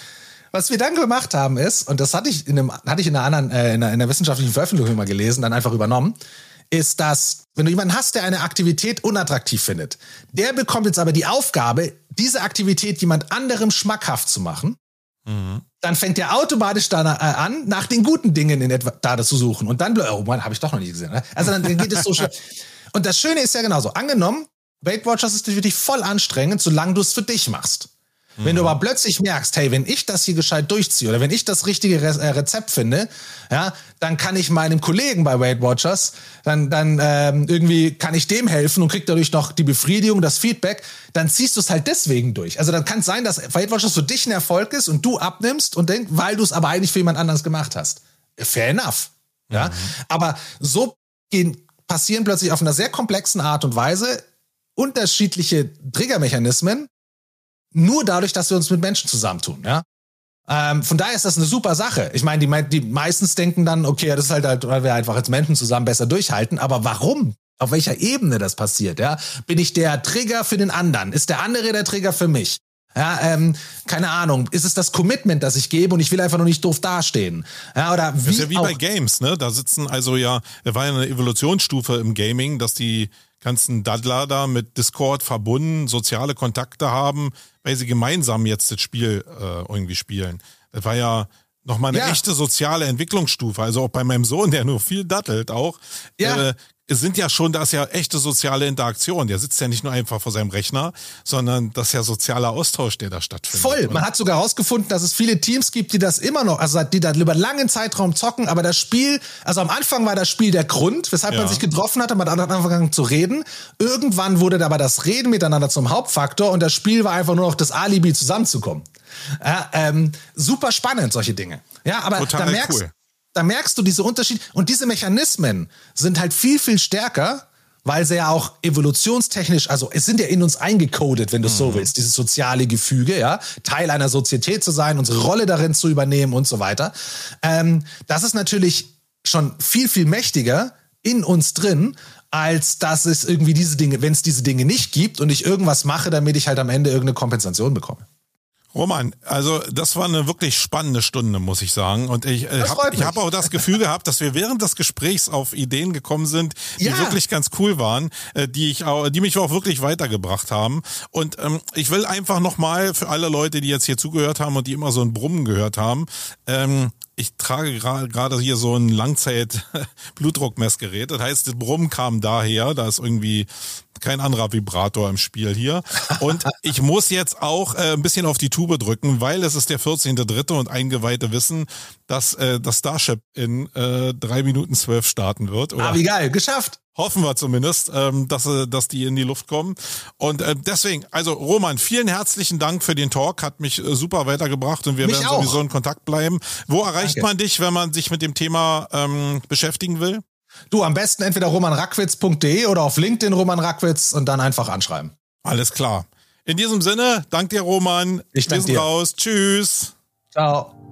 B: Was wir dann gemacht haben ist, und das hatte ich in einer anderen, in einer wissenschaftlichen Veröffentlichung mal gelesen, dann einfach übernommen, ist, dass, wenn du jemanden hast, der eine Aktivität unattraktiv findet, der bekommt jetzt aber die Aufgabe, diese Aktivität jemand anderem schmackhaft zu machen, dann fängt der automatisch an, nach den guten Dingen in etwa da zu suchen. Und dann, oh Mann, habe ich doch noch nie gesehen. Ne? Also dann geht es so schnell. Und das Schöne ist ja genauso. Angenommen, Weight Watchers ist für dich voll anstrengend, solange du es für dich machst. Wenn du aber plötzlich merkst, hey, wenn ich das hier gescheit durchziehe oder wenn ich das richtige Rezept finde, ja, dann kann ich meinem Kollegen bei Weight Watchers, dann irgendwie kann ich dem helfen und krieg dadurch noch die Befriedigung, das Feedback, dann ziehst du es halt deswegen durch. Also dann kann es sein, dass Weight Watchers für dich ein Erfolg ist und du abnimmst und denkst, weil du es aber eigentlich für jemand anderes gemacht hast. Fair enough. Ja, aber so passieren plötzlich auf einer sehr komplexen Art und Weise unterschiedliche Triggermechanismen, nur dadurch, dass wir uns mit Menschen zusammentun, ja. Von daher ist das eine super Sache. Ich meine, die meistens denken dann, okay, das ist halt, weil wir einfach als Menschen zusammen besser durchhalten. Aber warum? Auf welcher Ebene das passiert, ja? Bin ich der Trigger für den anderen? Ist der andere der Trigger für mich? Ja, keine Ahnung. Ist es das Commitment, das ich gebe und ich will einfach nur nicht doof dastehen? Ja, oder wie?
A: Das ist ja wie bei Games, ne? Da sitzen da war ja eine Evolutionsstufe im Gaming, dass die ganzen Daddler da mit Discord verbunden, soziale Kontakte haben, weil sie gemeinsam jetzt das Spiel irgendwie spielen. Das war ja nochmal eine echte soziale Entwicklungsstufe. Also auch bei meinem Sohn, der nur viel dattelt auch, da ist ja echte soziale Interaktion. Der sitzt ja nicht nur einfach vor seinem Rechner, sondern das ist ja sozialer Austausch, der da stattfindet.
B: Voll. Man hat sogar herausgefunden, dass es viele Teams gibt, die das immer noch, also die da über einen langen Zeitraum zocken, aber das Spiel, also am Anfang war das Spiel der Grund, weshalb man sich getroffen hat, man hat angefangen zu reden. Irgendwann wurde aber das Reden miteinander zum Hauptfaktor und das Spiel war einfach nur noch das Alibi, zusammenzukommen. Ja, super spannend, solche Dinge. Ja, aber
A: total cool.
B: Da merkst du diese Unterschiede. Und diese Mechanismen sind halt viel, viel stärker, weil sie ja auch evolutionstechnisch, also es sind ja in uns eingecodet, wenn du so willst, dieses soziale Gefüge, ja, Teil einer Sozietät zu sein, unsere Rolle darin zu übernehmen und so weiter. Das ist natürlich schon viel, viel mächtiger in uns drin. als dass es irgendwie wenn es diese Dinge nicht gibt und ich irgendwas mache, damit ich halt am Ende irgendeine Kompensation bekomme.
A: Roman, also das war eine wirklich spannende Stunde, muss ich sagen. Und ich habe auch das Gefühl gehabt, dass wir während des Gesprächs auf Ideen gekommen sind, die wirklich ganz cool waren, die mich auch wirklich weitergebracht haben. Und ich will einfach nochmal für alle Leute, die jetzt hier zugehört haben und die immer so ein Brummen gehört haben, ich trage gerade hier so ein Langzeit-Blutdruckmessgerät. Das heißt, das Brummen kam daher, da ist irgendwie kein anderer Vibrator im Spiel hier. Und ich muss jetzt auch ein bisschen auf die Tube drücken, weil es ist der 14.3. und Eingeweihte wissen, dass das Starship in 3 Minuten 12 starten wird. Oder
B: wie geil, geschafft.
A: Hoffen wir zumindest, dass die in die Luft kommen. Und deswegen, also Roman, vielen herzlichen Dank für den Talk, hat mich super weitergebracht und wir werden sowieso in Kontakt bleiben. Wo erreicht man dich, wenn man sich mit dem Thema beschäftigen will?
B: Du, am besten entweder romanrackwitz.de oder auf LinkedIn Roman Rackwitz und dann einfach anschreiben.
A: Alles klar. In diesem Sinne, dank dir, Roman.
B: Ich danke dir.
A: Raus. Tschüss.
B: Ciao.